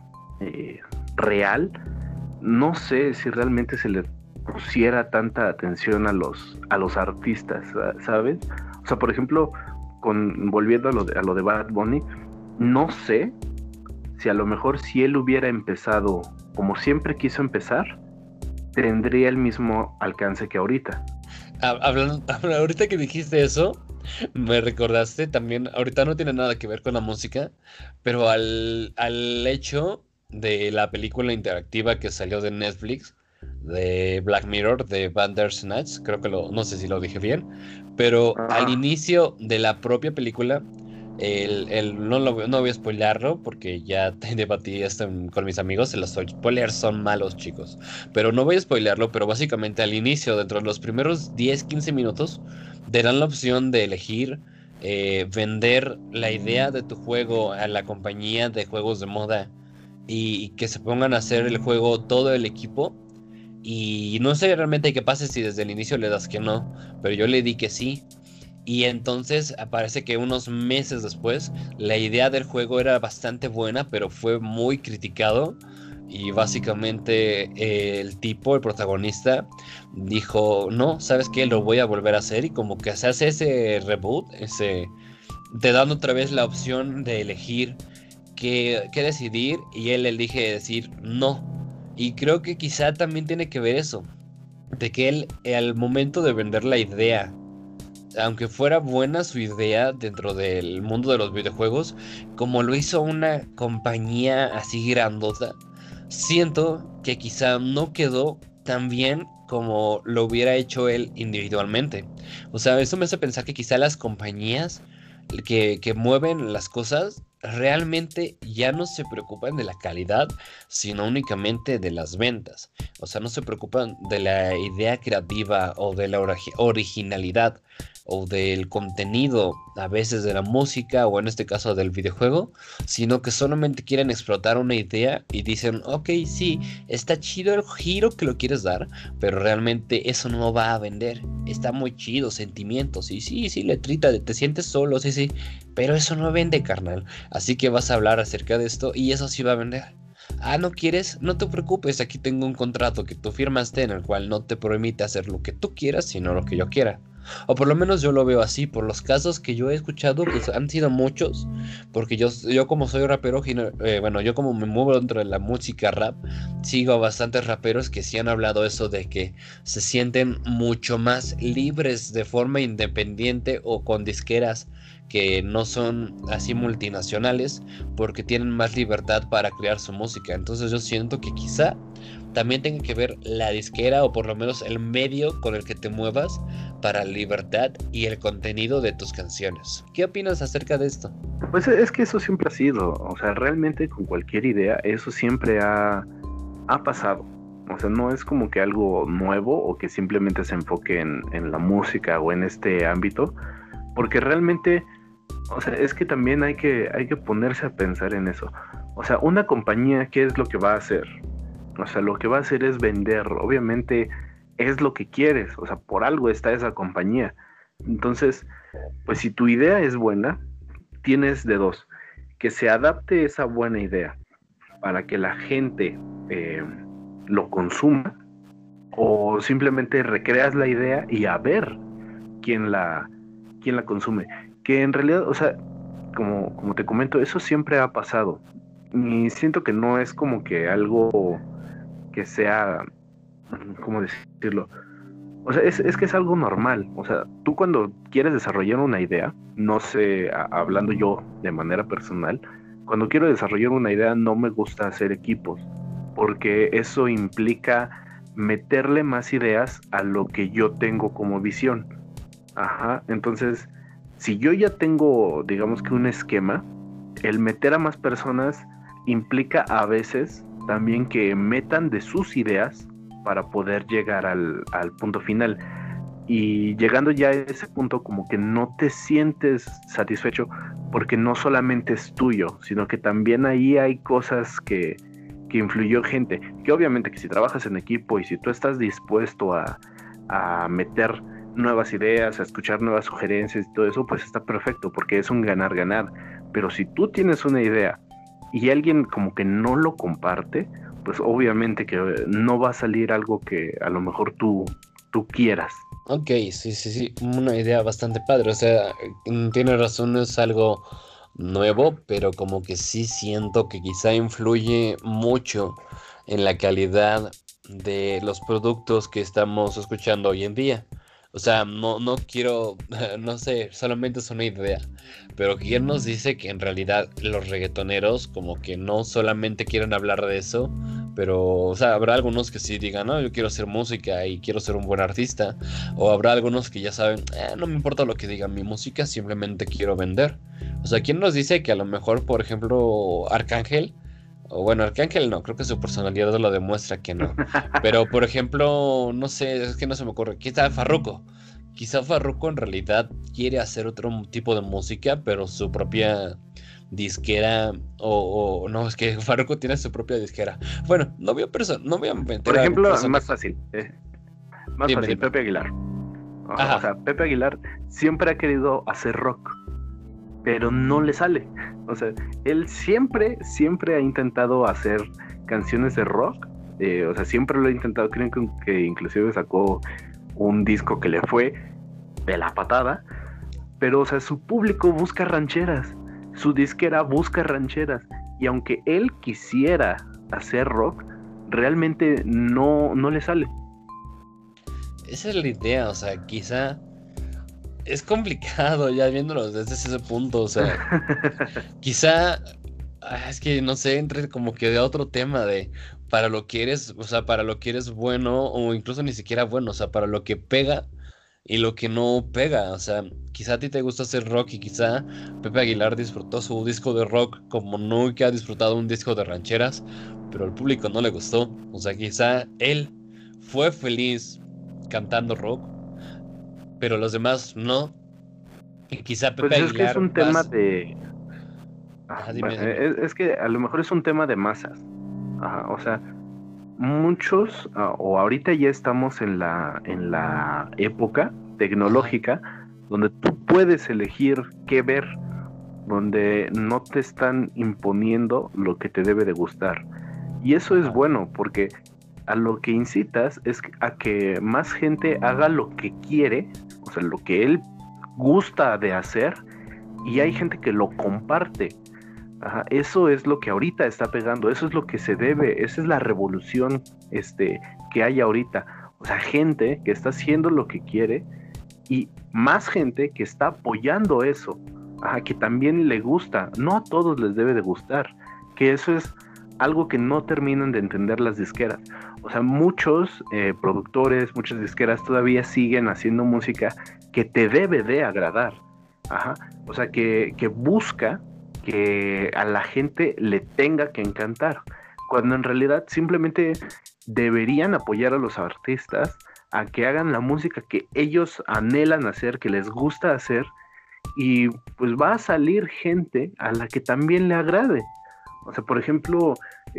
real, no sé si realmente se le pusiera tanta atención a los artistas, ¿sabes? O sea, por ejemplo, volviendo a lo de Bad Bunny, no sé si a lo mejor si él hubiera empezado como siempre quiso empezar, tendría el mismo alcance que ahorita. Ahorita que dijiste eso, me recordaste también, ahorita no tiene nada que ver con la música, pero al hecho de la película interactiva que salió de Netflix, de Black Mirror, de Bandersnatch, creo que no sé si lo dije bien, pero al inicio de la propia película, no voy a spoilarlo porque ya te debatí esto con mis amigos, los spoilers son malos, chicos, pero no voy a spoilarlo, pero básicamente al inicio, dentro de los primeros 10-15 minutos, te dan la opción de elegir vender la idea de tu juego a la compañía de juegos de moda y que se pongan a hacer el juego todo el equipo. Y no sé realmente qué pasa si desde el inicio le das que no, pero yo le di que sí. Y entonces aparece que unos meses después la idea del juego era bastante buena, pero fue muy criticado. Y básicamente el protagonista, dijo, no, ¿sabes qué? Lo voy a volver a hacer. Y como que se hace ese reboot, te dan otra vez la opción de elegir qué decidir. Y él elige decir no. Y creo que quizá también tiene que ver eso, de que él al momento de vender la idea, aunque fuera buena su idea dentro del mundo de los videojuegos, como lo hizo una compañía así grandota, siento que quizá no quedó tan bien como lo hubiera hecho él individualmente. O sea, eso me hace pensar que quizá las compañías que mueven las cosas realmente ya no se preocupan de la calidad, sino únicamente de las ventas. O sea, no se preocupan de la idea creativa o de la originalidad o del contenido, a veces de la música o en este caso del videojuego, sino que solamente quieren explotar una idea y dicen, ok, sí, está chido el giro que lo quieres dar, pero realmente eso no va a vender. Está muy chido, sentimientos, y sí, letrita, te sientes solo, sí, pero eso no vende, carnal. Así que vas a hablar acerca de esto y eso sí va a vender. Ah, ¿no quieres? No te preocupes, aquí tengo un contrato que tú firmaste en el cual no te permite hacer lo que tú quieras, sino lo que yo quiera. O por lo menos yo lo veo así, por los casos que yo he escuchado, que han sido muchos, porque yo como soy rapero, yo como me muevo dentro de la música rap, sigo a bastantes raperos que sí han hablado eso de que se sienten mucho más libres de forma independiente o con disqueras que no son así multinacionales, porque tienen más libertad para crear su música. Entonces yo siento que quizá también tenga que ver la disquera o por lo menos el medio con el que te muevas para la libertad y el contenido de tus canciones. ¿Qué opinas acerca de esto? Pues es que eso siempre ha sido, o sea, realmente con cualquier idea, eso siempre ha pasado. O sea, no es como que algo nuevo o que simplemente se enfoque en la música o en este ámbito, porque realmente, o sea, es que también hay que ponerse a pensar en eso. O sea, una compañía, ¿qué es lo que va a hacer? O sea, lo que va a hacer es vender, obviamente es lo que quieres, o sea, por algo está esa compañía. Entonces, pues si tu idea es buena, tienes de dos, que se adapte esa buena idea para que la gente eh, lo consuma, o simplemente recreas la idea y a ver quién la, quién la consume. Que en realidad, o sea, como te comento, eso siempre ha pasado. Y siento que no es como que algo que sea, ¿cómo decirlo? O sea, es que es algo normal. O sea, tú cuando quieres desarrollar una idea, no sé, hablando yo de manera personal, cuando quiero desarrollar una idea no me gusta hacer equipos, porque eso implica meterle más ideas a lo que yo tengo como visión. Ajá, entonces, si yo ya tengo, digamos que un esquema, el meter a más personas implica a veces también que metan de sus ideas para poder llegar al punto final. Y llegando ya a ese punto, como que no te sientes satisfecho porque no solamente es tuyo, sino que también ahí hay cosas que influyó gente. Que obviamente que si trabajas en equipo y si tú estás dispuesto a meter nuevas ideas, a escuchar nuevas sugerencias y todo eso, pues está perfecto porque es un ganar-ganar. Pero si tú tienes una idea y alguien como que no lo comparte, pues obviamente que no va a salir algo que a lo mejor tú quieras. Ok, sí, sí, sí, una idea bastante padre. O sea, tiene razón, no es algo nuevo, pero como que sí siento que quizá influye mucho en la calidad de los productos que estamos escuchando hoy en día. O sea, no quiero, no sé, solamente es una idea, pero ¿quién nos dice que en realidad los reggaetoneros como que no solamente quieren hablar de eso? Pero, o sea, habrá algunos que sí digan, no, yo quiero hacer música y quiero ser un buen artista. O habrá algunos que ya saben, no me importa lo que diga mi música, simplemente quiero vender. O sea, ¿quién nos dice que a lo mejor, por ejemplo, Arcángel, o bueno, Arcángel no, creo que su personalidad lo demuestra que no. Pero, por ejemplo, no sé, es que no se me ocurre, quizá Farruko. Quizá Farruko en realidad quiere hacer otro tipo de música, pero su propia disquera, o no, es que Farruko tiene su propia disquera. Bueno, no voy a meter Por a ejemplo, personas. más Dime, fácil, dime. Pepe Aguilar. O Ajá. sea, Pepe Aguilar siempre ha querido hacer rock, pero no le sale. O sea, él siempre ha intentado hacer canciones de rock. O sea, siempre lo ha intentado. Creo que inclusive sacó un disco que le fue de la patada. Pero, o sea, su público busca rancheras. Su disquera busca rancheras. Y aunque él quisiera hacer rock, realmente no le sale. Esa es la idea, o sea, quizá es complicado ya viéndolo desde ese punto, o sea, quizá es que no sé, entre como que de otro tema de para lo que eres, o sea, para lo que eres bueno o incluso ni siquiera bueno, o sea, para lo que pega y lo que no pega, o sea, quizá a ti te gusta hacer rock y quizá Pepe Aguilar disfrutó su disco de rock como nunca ha disfrutado un disco de rancheras, pero al público no le gustó, o sea, quizá él fue feliz cantando rock, pero los demás no, y quizá Pepe Pues es que es Aguilar un tema vas, de... ajá, dime, dime. Es que a lo mejor es un tema de masas. Ajá, o sea, muchos, o ahorita ya estamos en la época Ajá. tecnológica donde tú puedes elegir qué ver, donde no te están imponiendo lo que te debe de gustar. Y eso es Ajá. bueno porque a lo que incitas es a que más gente haga lo que quiere, o sea, lo que él gusta de hacer, y hay gente que lo comparte. Ajá, eso es lo que ahorita está pegando, eso es lo que se debe, esa es la revolución que hay ahorita. O sea, gente que está haciendo lo que quiere y más gente que está apoyando eso, ajá, que también le gusta. No a todos les debe de gustar, que eso es algo que no terminan de entender las disqueras. O sea, muchos productores, muchas disqueras todavía siguen haciendo música que te debe de agradar. Ajá. O sea, que busca que a la gente le tenga que encantar, cuando en realidad simplemente deberían apoyar a los artistas a que hagan la música que ellos anhelan hacer, que les gusta hacer, y pues va a salir gente a la que también le agrade. O sea, por ejemplo,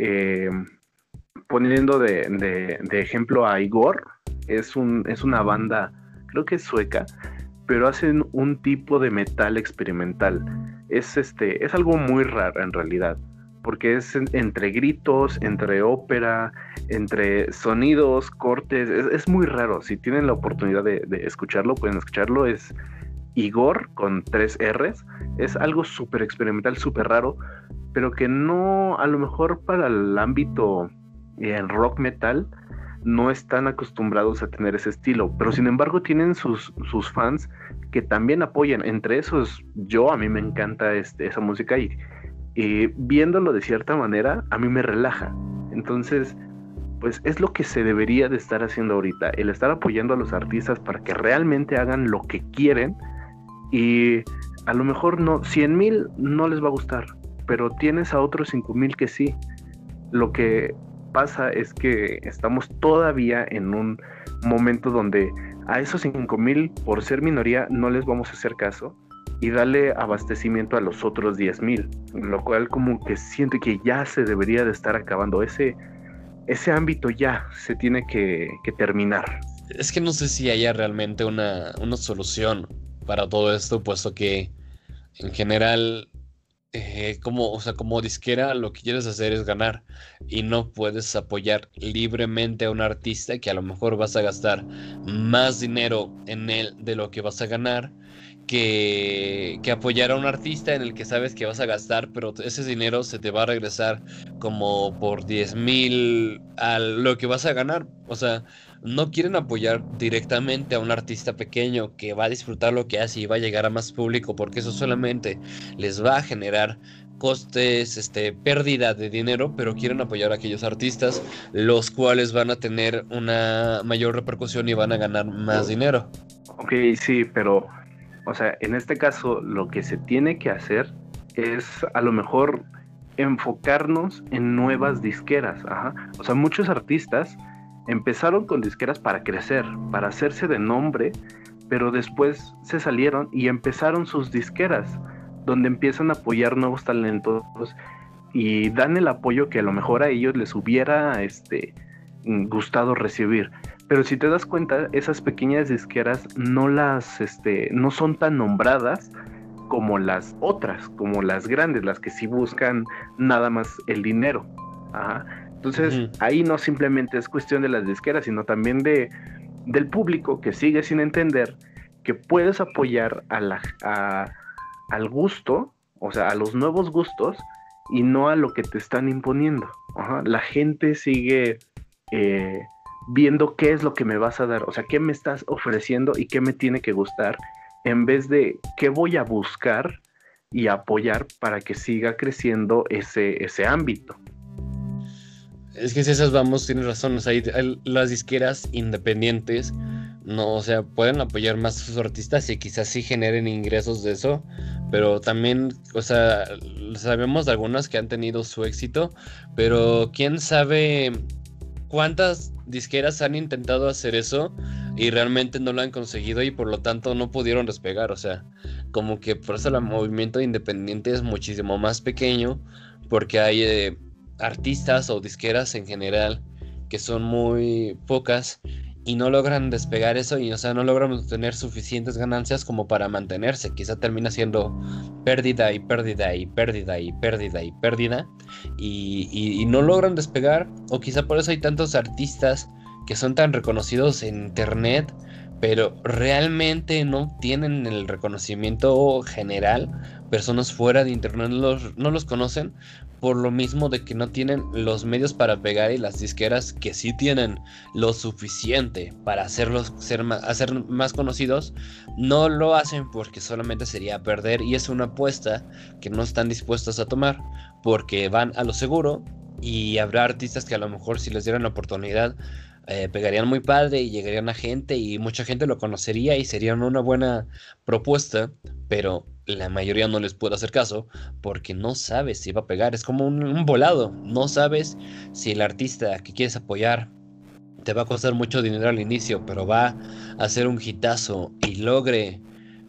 poniendo de ejemplo a Igor, es una banda, creo que es sueca, pero hacen un tipo de metal experimental. Es algo muy raro en realidad, porque es entre gritos, entre ópera, entre sonidos, cortes, es muy raro. Si tienen la oportunidad de escucharlo, pueden escucharlo. Es Igor con 3 R's. Es algo súper experimental, súper raro, pero que no, a lo mejor para el ámbito rock metal, no están acostumbrados a tener ese estilo, pero sin embargo tienen sus fans que también apoyan. Entre esos, a mí me encanta esa música y viéndolo de cierta manera, a mí me relaja. Entonces, pues es lo que se debería de estar haciendo ahorita, el estar apoyando a los artistas para que realmente hagan lo que quieren. Y a lo mejor 100,000 no les va a gustar, pero tienes a otros 5,000 que sí. Lo que pasa es que estamos todavía en un momento donde a esos 5,000, por ser minoría, no les vamos a hacer caso y darle abastecimiento a los otros 10,000, lo cual como que siento que ya se debería de estar acabando. Ese ámbito ya se tiene que terminar. Es que no sé si haya realmente una solución para todo esto, puesto que en general, como disquera, lo que quieres hacer es ganar y no puedes apoyar libremente a un artista que a lo mejor vas a gastar más dinero en él de lo que vas a ganar, que apoyar a un artista en el que sabes que vas a gastar, pero ese dinero se te va a regresar como por 10,000 a lo que vas a ganar. O sea, no quieren apoyar directamente a un artista pequeño que va a disfrutar lo que hace y va a llegar a más público, porque eso solamente les va a generar costes, pérdida de dinero, pero quieren apoyar a aquellos artistas los cuales van a tener una mayor repercusión y van a ganar más dinero. Ok, sí, pero, o sea, en este caso lo que se tiene que hacer es a lo mejor enfocarnos en nuevas disqueras. Ajá. O sea, muchos artistas empezaron con disqueras para crecer, para hacerse de nombre, pero después se salieron y empezaron sus disqueras, donde empiezan a apoyar nuevos talentos y dan el apoyo que a lo mejor a ellos les hubiera gustado recibir. Pero si te das cuenta, esas pequeñas disqueras no son tan nombradas como las otras, como las grandes, las que sí buscan nada más el dinero. Ajá. Entonces, ahí no simplemente es cuestión de las disqueras, sino también del público que sigue sin entender que puedes apoyar al gusto, o sea, a los nuevos gustos, y no a lo que te están imponiendo. Ajá. La gente sigue viendo qué es lo que me vas a dar, o sea, qué me estás ofreciendo y qué me tiene que gustar, en vez de qué voy a buscar y apoyar para que siga creciendo ese ámbito. Es que si esas vamos, tienes razón, o sea, las disqueras independientes, no, o sea, pueden apoyar más a sus artistas y quizás sí generen ingresos de eso, pero también, o sea, sabemos de algunas que han tenido su éxito, pero quién sabe cuántas disqueras han intentado hacer eso y realmente no lo han conseguido y por lo tanto no pudieron despegar. O sea, como que por eso el movimiento independiente es muchísimo más pequeño, porque hay artistas o disqueras en general que son muy pocas y no logran despegar eso, y o sea, no logran obtener suficientes ganancias como para mantenerse. Quizá termina siendo pérdida y pérdida y pérdida y pérdida y pérdida y no logran despegar, o quizá por eso hay tantos artistas que son tan reconocidos en internet pero realmente no tienen el reconocimiento general. Personas fuera de internet no los conocen por lo mismo de que no tienen los medios para pegar, y las disqueras que sí tienen lo suficiente para hacerlos hacer más conocidos no lo hacen, porque solamente sería perder, y es una apuesta que no están dispuestos a tomar porque van a lo seguro. Y habrá artistas que a lo mejor, si les dieran la oportunidad, pegarían muy padre y llegarían a gente y mucha gente lo conocería y serían una buena propuesta, pero la mayoría no les puede hacer caso porque no sabes si va a pegar. Es como un volado, no sabes si el artista que quieres apoyar te va a costar mucho dinero al inicio, pero va a hacer un hitazo y logre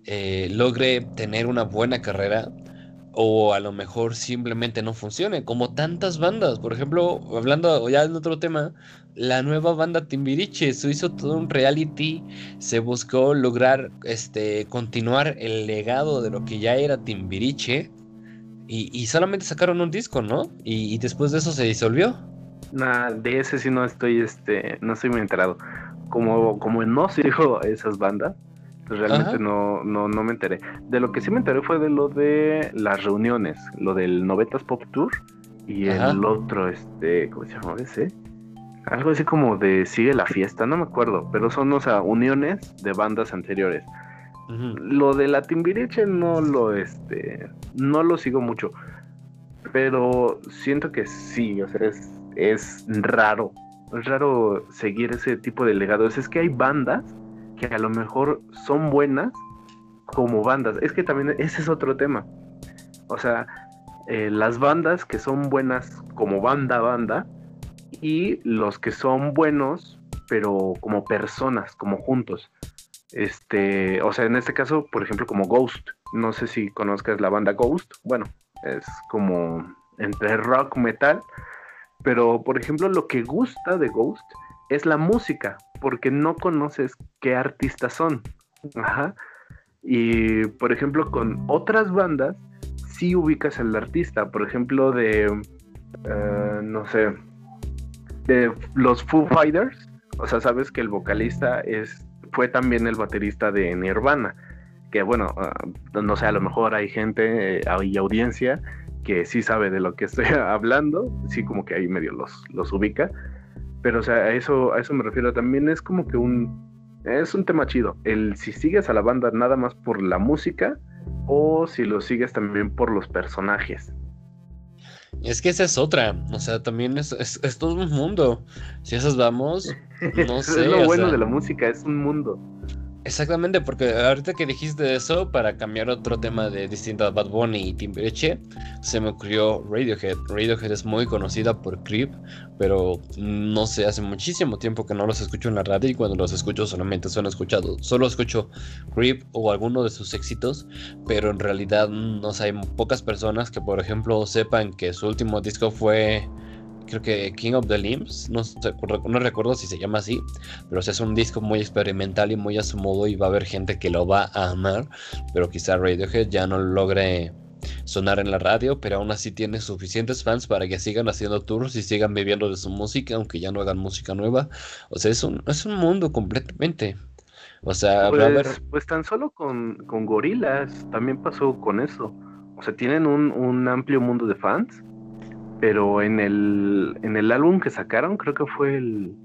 logre tener una buena carrera o a lo mejor simplemente no funcione, como tantas bandas. Por ejemplo, hablando ya de otro tema, la nueva banda Timbiriche se hizo todo un reality, se buscó lograr continuar el legado de lo que ya era Timbiriche y solamente sacaron un disco, ¿no? Y después de eso se disolvió. Nah, de ese sí no estoy, no estoy muy enterado. Como no sigo esas bandas, pues realmente Ajá, no me enteré. De lo que sí me enteré fue de lo de las reuniones, lo del Novetas Pop Tour y ajá. el otro, ¿cómo se llama ese? Algo así como de Sigue la Fiesta, no me acuerdo, pero son, o sea, uniones de bandas anteriores. Ujú. Lo de la Timbiriche no lo sigo mucho, pero siento que sí, o sea, es raro. Es raro seguir ese tipo de legados. Es que hay bandas que a lo mejor son buenas como bandas. Es que también ese es otro tema. O sea, las bandas que son buenas como banda, y los que son buenos, pero como personas, como juntos. O sea, en este caso, por ejemplo, como Ghost. No sé si conozcas la banda Ghost. Bueno, es como entre rock, metal. Pero, por ejemplo, lo que gusta de Ghost es la música, porque no conoces qué artistas son. Ajá. Y, por ejemplo, con otras bandas, sí ubicas al artista. Por ejemplo, no sé, de los Foo Fighters. O sea, sabes que el vocalista fue también el baterista de Nirvana. Que bueno, no sé, a lo mejor hay gente, hay audiencia que sí sabe de lo que estoy hablando, sí como que ahí medio los ubica, pero o sea, a eso me refiero. También es como que es un tema chido, el si sigues a la banda nada más por la música o si lo sigues también por los personajes. Es que esa es otra, o sea, también es todo un mundo. Si esas vamos, no Es sé, lo o bueno sea. de la música, es un mundo. Exactamente, porque ahorita que dijiste eso, para cambiar otro tema de distinto a Bad Bunny y Timbiriche, se me ocurrió Radiohead. Radiohead es muy conocida por Creep, pero no sé, hace muchísimo tiempo que no los escucho en la radio y cuando los escucho solamente son escuchados. Solo escucho Creep o alguno de sus éxitos, pero en realidad no sé, hay pocas personas que, por ejemplo, sepan que su último disco fue, creo que King of the Limbs, no recuerdo si se llama así, pero o sea, es un disco muy experimental y muy a su modo y va a haber gente que lo va a amar, pero quizá Radiohead ya no logre sonar en la radio, pero aún así tiene suficientes fans para que sigan haciendo tours y sigan viviendo de su música, aunque ya no hagan música nueva. O sea, es un mundo completamente. O sea, va a haber. Pues tan solo con Gorillaz también pasó con eso. O sea, tienen un amplio mundo de fans, pero en el álbum que sacaron, creo que fue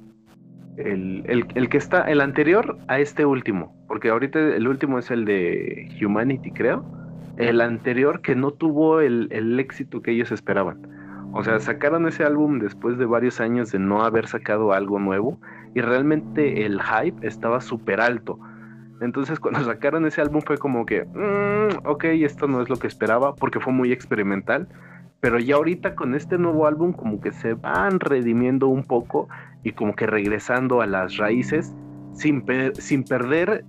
el que está, el anterior a este último, porque ahorita el último es el de Humanity, creo. El anterior que no tuvo el éxito que ellos esperaban. O sea, sacaron ese álbum después de varios años de no haber sacado algo nuevo y realmente el hype estaba súper alto. Entonces cuando sacaron ese álbum fue como que, ok, esto no es lo que esperaba porque fue muy experimental, pero ya ahorita con este nuevo álbum como que se van redimiendo un poco y como que regresando a las raíces sin perder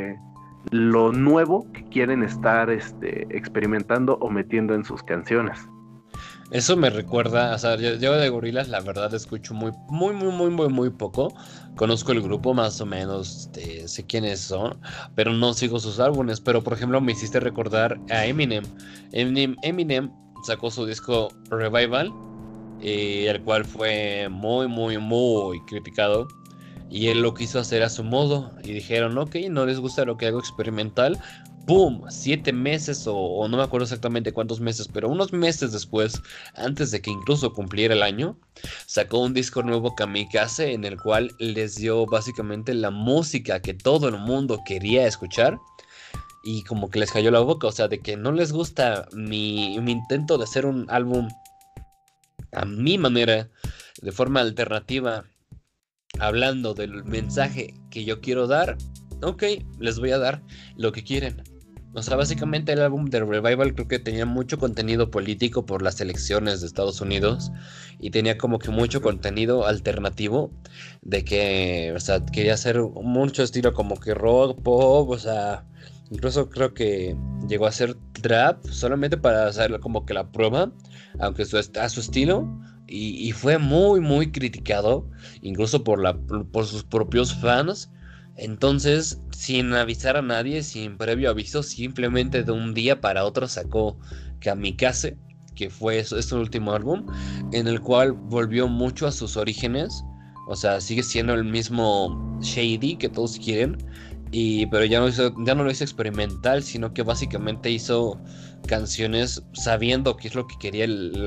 lo nuevo que quieren estar experimentando o metiendo en sus canciones. Eso me recuerda, o sea, yo de Gorillaz la verdad escucho muy, muy, muy, muy, muy, muy poco. Conozco el grupo más o menos, sé quiénes son, pero no sigo sus álbumes. Pero por ejemplo me hiciste recordar a Eminem. Eminem sacó su disco Revival, el cual fue muy, muy, muy criticado. Y él lo quiso hacer a su modo. Y dijeron, ok, no les gusta lo que hago experimental. ¡Boom! 7 meses o no me acuerdo exactamente cuántos meses, pero unos meses después, antes de que incluso cumpliera el año, sacó un disco nuevo Kamikaze en el cual les dio básicamente la música que todo el mundo quería escuchar. Y como que les cayó la boca, o sea, de que no les gusta mi intento de hacer un álbum a mi manera, de forma alternativa, hablando del mensaje que yo quiero dar, ok, les voy a dar lo que quieren. O sea, básicamente el álbum de Revival creo que tenía mucho contenido político por las elecciones de Estados Unidos y tenía como que mucho contenido alternativo de que, o sea, quería hacer mucho estilo como que rock, pop, o sea, Incluso creo que llegó a hacer trap solamente para hacer como que la prueba, aunque a su estilo. Y fue muy, muy criticado, incluso por sus propios fans. Entonces, sin avisar a nadie, sin previo aviso, simplemente de un día para otro sacó Kamikaze, que fue este último álbum, en el cual volvió mucho a sus orígenes. O sea, sigue siendo el mismo Shady que todos quieren, pero ya no lo hizo experimental, sino que básicamente hizo canciones sabiendo qué es lo que quería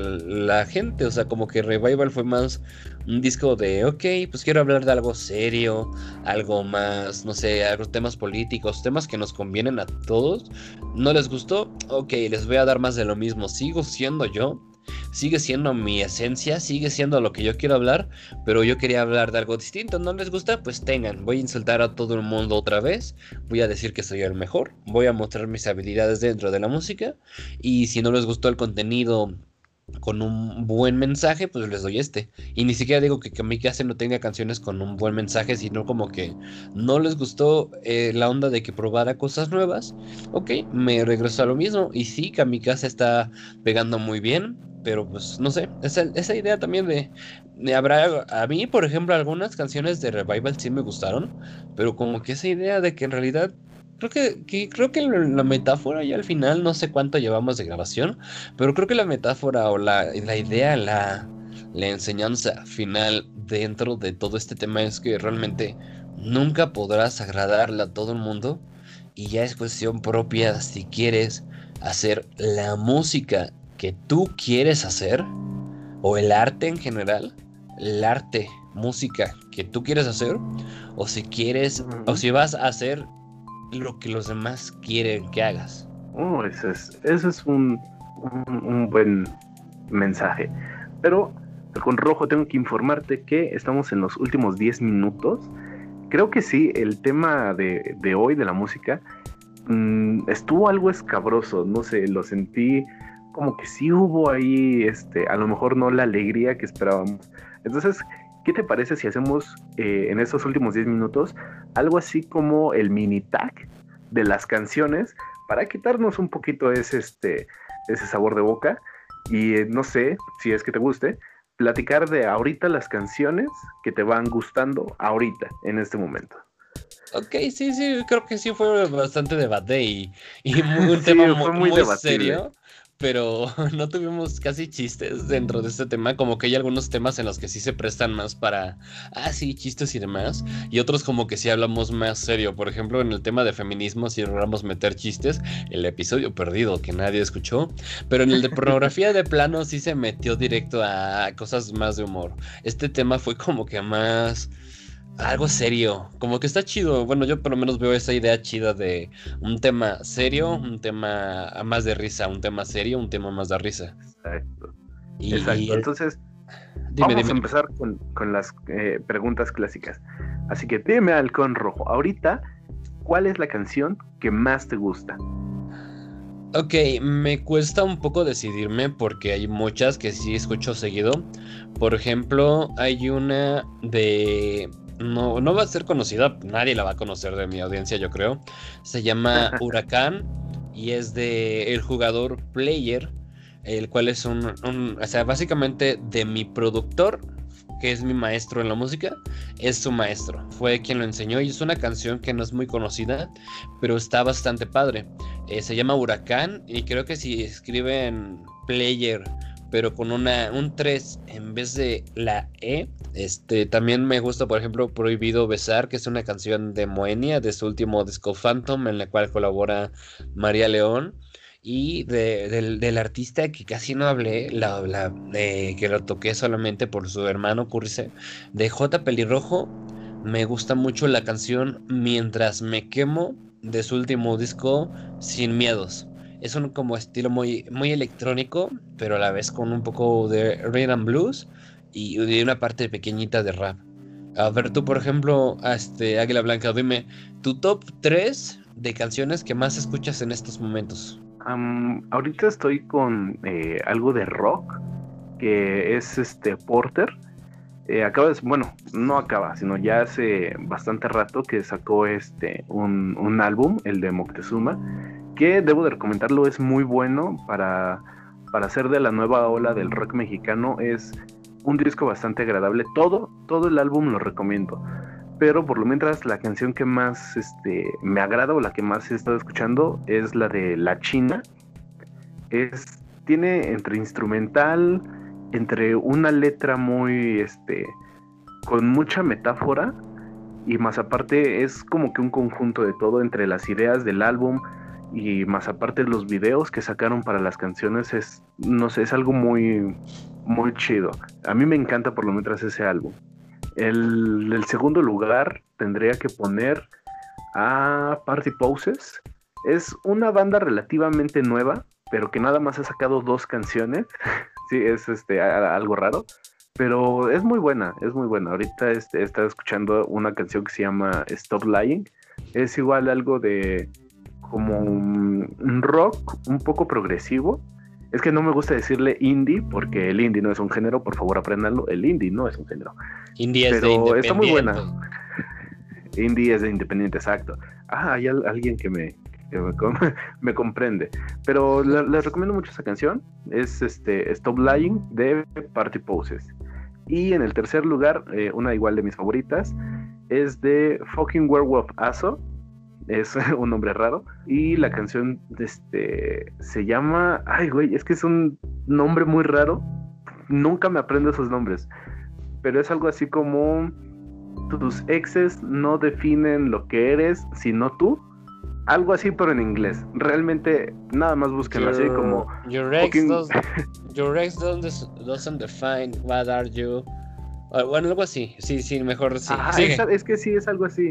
la gente. O sea, como que Revival fue más un disco de, ok, pues quiero hablar de algo serio, algo más, no sé, algo, temas políticos, temas que nos convienen a todos. ¿No les gustó? Ok, les voy a dar más de lo mismo. Sigo siendo yo. Sigue siendo mi esencia, sigue siendo lo que yo quiero hablar, pero yo quería hablar de algo distinto. ¿No les gusta? Pues tengan, voy a insultar a todo el mundo otra vez, voy a decir que soy el mejor, voy a mostrar mis habilidades dentro de la música, y si no les gustó el contenido con un buen mensaje, pues les doy este. Y ni siquiera digo que Kamikaze no tenga canciones con un buen mensaje, sino como que no les gustó la onda de que probara cosas nuevas. Ok, me regreso a lo mismo. Y sí, Kamikaze está pegando muy bien, pero pues no sé, esa idea también habrá, a mí, por ejemplo, algunas canciones de Revival sí me gustaron, pero como que esa idea de que en realidad creo que la metáfora ya al final, no sé cuánto llevamos de grabación, pero creo que la metáfora o la idea, la enseñanza final dentro de todo este tema es que realmente nunca podrás agradarle a todo el mundo, y ya es cuestión propia si quieres hacer la música que tú quieres hacer, o el arte en general, el arte, música que tú quieres hacer, o si quieres, o si vas a hacer lo que los demás quieren que hagas. Oh, ese es un buen mensaje. Pero con Rojo tengo que informarte que estamos en los últimos 10 minutos. Creo que sí, el tema de hoy de la música estuvo algo escabroso, no sé, lo sentí como que sí hubo ahí, a lo mejor no la alegría que esperábamos. Entonces, ¿qué te parece si hacemos en estos últimos 10 minutos algo así como el mini tag de las canciones para quitarnos un poquito ese sabor de boca? Y no sé si es que te guste platicar de ahorita las canciones que te van gustando ahorita, en este momento. Ok, sí, creo que sí fue bastante debate y un Sí, tema fue muy muy debatible. serio, pero no tuvimos casi chistes dentro de este tema. Como que hay algunos temas en los que sí se prestan más para, sí, chistes y demás, y otros como que sí hablamos más serio. Por ejemplo, en el tema de feminismo sí logramos meter chistes, el episodio perdido que nadie escuchó, pero en el de pornografía de plano sí se metió directo a cosas más de humor. Este tema fue como que más algo serio, como que está chido. Bueno, yo por lo menos veo esa idea chida de un tema serio, un tema más de risa, un tema serio, un tema más de risa. Exacto. Y, Exacto. Entonces, vamos a empezar con las preguntas clásicas. Así que dime, Halcón Rojo, ahorita, ¿cuál es la canción que más te gusta? Ok, me cuesta un poco decidirme porque hay muchas que sí escucho seguido. Por ejemplo, hay una de... No va a ser conocida, nadie la va a conocer de mi audiencia, yo creo. Se llama Huracán y es de el jugador Player, el cual es o sea, básicamente de mi productor, que es mi maestro en la música, es su maestro. Fue quien lo enseñó y es una canción que no es muy conocida, pero está bastante padre. Se llama Huracán y creo que si escriben Player pero con un 3 en vez de la E. También me gusta, por ejemplo, Prohibido Besar, que es una canción de Moenia, de su último disco Phantom, en la cual colabora María León. Y del artista que casi no hablé, que lo toqué solamente por su hermano Curse, de J. Pelirrojo, me gusta mucho la canción Mientras me quemo, de su último disco Sin Miedos. Es un como estilo muy, muy electrónico, pero a la vez con un poco de rhythm and blues y de una parte pequeñita de rap. A ver, tú, por ejemplo, Águila Blanca, dime, tu top 3 de canciones que más escuchas en estos momentos. Ahorita estoy con algo de rock, que es Porter. bueno, no acaba, sino ya hace bastante rato que sacó un álbum, el de Moctezuma, que debo de recomendarlo, es muy bueno para hacer de la nueva ola del rock mexicano. Es un disco bastante agradable, todo el álbum lo recomiendo, pero por lo mientras la canción que más me agrada o la que más he estado escuchando es la de La China. Tiene entre instrumental, entre una letra muy, con mucha metáfora, y más aparte es como que un conjunto de todo entre las ideas del álbum y más aparte los videos que sacaron para las canciones. No sé, es algo muy, muy chido. A mí me encanta por lo menos ese álbum. El segundo lugar tendría que poner a Party Poses. Es una banda relativamente nueva, pero que nada más ha sacado 2 canciones. Sí, es algo raro, pero es muy buena, es muy buena. Ahorita he estado escuchando una canción que se llama Stop Lying. Es igual algo de como un rock un poco progresivo. Es que no me gusta decirle indie, porque el indie no es un género, por favor apréndanlo. El indie no es un género. Indie es de Pero independiente. está muy buena. Indie es de independiente, exacto. Hay alguien que me comprende. Pero les recomiendo mucho esa canción. Es Stop Lying de Party Poses. Y en el tercer lugar, una igual de mis favoritas, es de Fucking Werewolf Aso. Es un nombre raro. Y la canción se llama... Ay, güey, es que es un nombre muy raro. Nunca me aprendo esos nombres. Pero es algo así como... Tus exes no definen lo que eres, sino tú. Algo así, pero en inglés. Realmente, nada más búsquenlo así como... Your ex doesn't define what are you. Bueno, algo así. Sí, mejor sí. Es que sí, es algo así.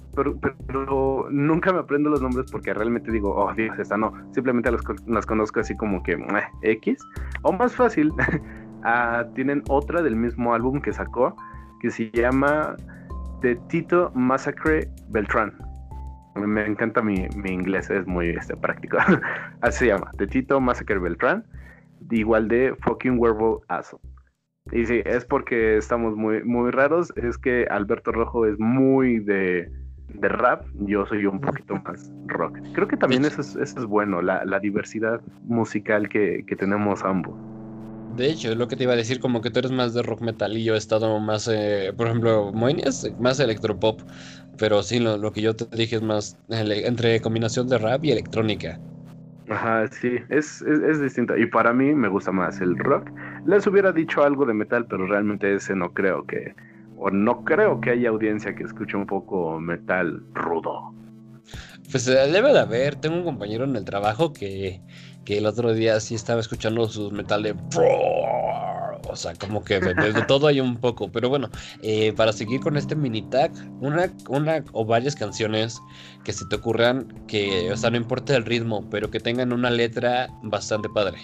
Pero nunca me aprendo los nombres porque realmente digo, oh Dios, esta no. Simplemente las conozco así como que X. O más fácil, tienen otra del mismo álbum que sacó, que se llama The Tito Massacre Beltrán. Me encanta mi inglés, es muy práctico. Así se llama, The Tito Massacre Beltrán, igual de Fucking Werewolf Aso. Y sí, es porque estamos muy, muy raros. Es que Alberto Rojo es muy de rap, yo soy un poquito más rock. Creo que también eso es bueno, la diversidad musical que tenemos ambos. De hecho, es lo que te iba a decir, como que tú eres más de rock metal y yo he estado más, por ejemplo, Moini es más electropop, pero sí, lo que yo te dije es más entre combinación de rap y electrónica. Ajá, sí, es distinto. Y para mí me gusta más el rock. Les hubiera dicho algo de metal, pero realmente ese no creo que haya audiencia que escuche un poco metal rudo. Pues debe de haber. Tengo un compañero en el trabajo que el otro día sí estaba escuchando sus metal de... O sea, como que de todo hay un poco. Pero bueno, para seguir con este mini tag, una o varias canciones que se te ocurran que, o sea, no importa el ritmo, pero que tengan una letra bastante padre.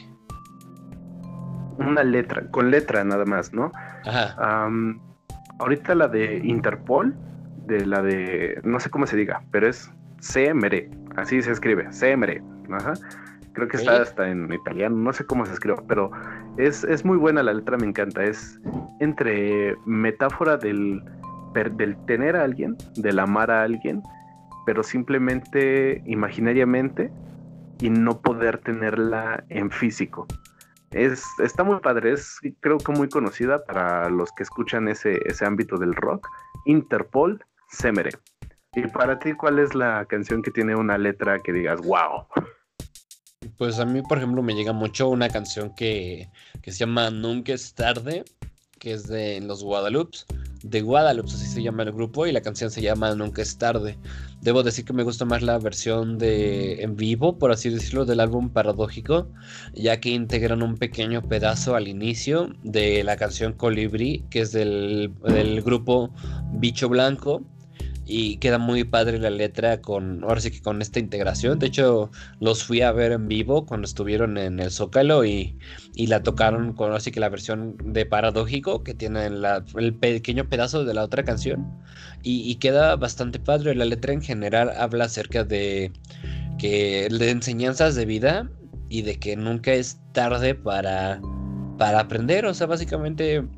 Una letra, con letra nada más, ¿no? Ajá. Ahorita la de Interpol, no sé cómo se diga, pero es CMR, así se escribe, CMR, ajá. Creo que está hasta en italiano, no sé cómo se escribe, pero es muy buena la letra, me encanta. Es entre metáfora del tener a alguien, del amar a alguien, pero simplemente imaginariamente y no poder tenerla en físico. Está muy padre, es creo que muy conocida para los que escuchan ese ámbito del rock. Interpol, Semere. Y para ti, ¿cuál es la canción que tiene una letra que digas, wow? Pues a mí, por ejemplo, me llega mucho una canción que se llama Nunca es tarde, que es de Los Guadalupes, de Guadalupe, así se llama el grupo, y la canción se llama Nunca es tarde. Debo decir que me gusta más la versión de en vivo, por así decirlo, del álbum Paradójico, ya que integran un pequeño pedazo al inicio de la canción Colibrí, que es del grupo Bicho Blanco. Y queda muy padre la letra ahora sí que con esta integración. De hecho, los fui a ver en vivo cuando estuvieron en el Zócalo y la tocaron con ahora sí que la versión de Paradójico, que tiene el pequeño pedazo de la otra canción. Y queda bastante padre. La letra en general habla acerca de enseñanzas de vida y de que nunca es tarde para aprender. O sea, básicamente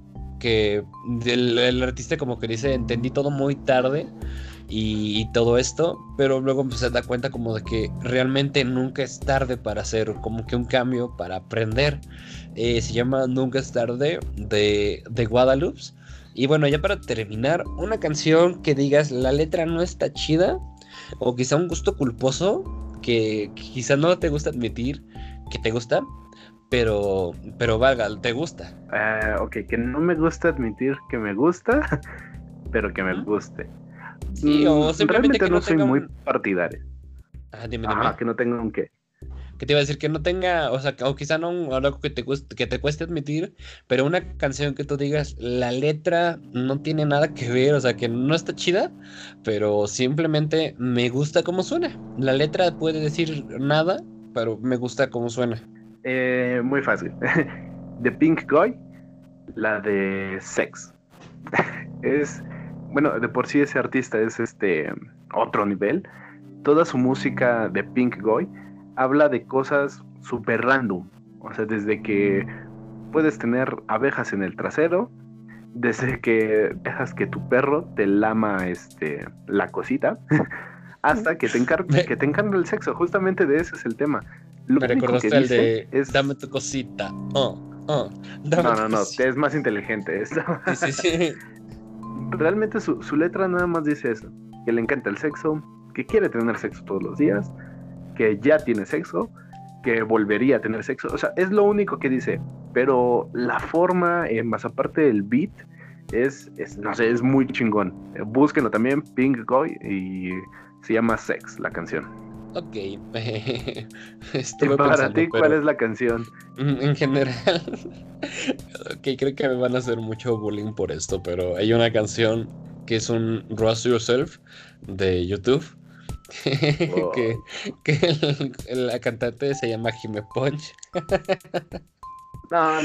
que el artista como que dice, entendí todo muy tarde y todo esto, pero luego pues, se da cuenta como de que realmente nunca es tarde para hacer como que un cambio, para aprender. Se llama Nunca es tarde de Guadalupe. Y bueno, ya para terminar, una canción que digas la letra no está chida, o quizá un gusto culposo que quizá no te gusta admitir que te gusta, pero valga, te gusta. Ok, que no me gusta admitir que me gusta, pero que me guste. Sí, o simplemente realmente que no no soy tenga muy partidario. Dime. Que no tenga un qué. Que te iba a decir que no tenga, o sea, o quizá no algo que te cueste admitir, pero una canción que tú digas, la letra no tiene nada que ver, o sea, que no está chida, pero simplemente me gusta cómo suena. La letra puede decir nada, pero me gusta cómo suena. Muy fácil. De Pink Guy, la de Sex. Bueno, de por sí ese artista es otro nivel. Toda su música de Pink Guy habla de cosas súper random. O sea, desde que puedes tener abejas en el trasero, desde que dejas que tu perro te lama la cosita, hasta que te encanta el sexo. Justamente de ese es el tema. Lo Me único recordaste que el dice de es... dame tu cosita. No, es más inteligente esto. Sí. Realmente su letra nada más dice eso, que le encanta el sexo, que quiere tener sexo todos los días, que ya tiene sexo, que volvería a tener sexo. O sea, es lo único que dice, pero la forma, más aparte del beat, no sé, es muy chingón. Búsquenlo también, Pink Guy, y se llama Sex, la canción. Ok. Estuve para pensando, ti, ¿cuál es la canción? En general, ok, creo que me van a hacer mucho bullying por esto, pero hay una canción que es un Roast Yourself de YouTube. Wow. que la cantante se llama Jime Punch. No.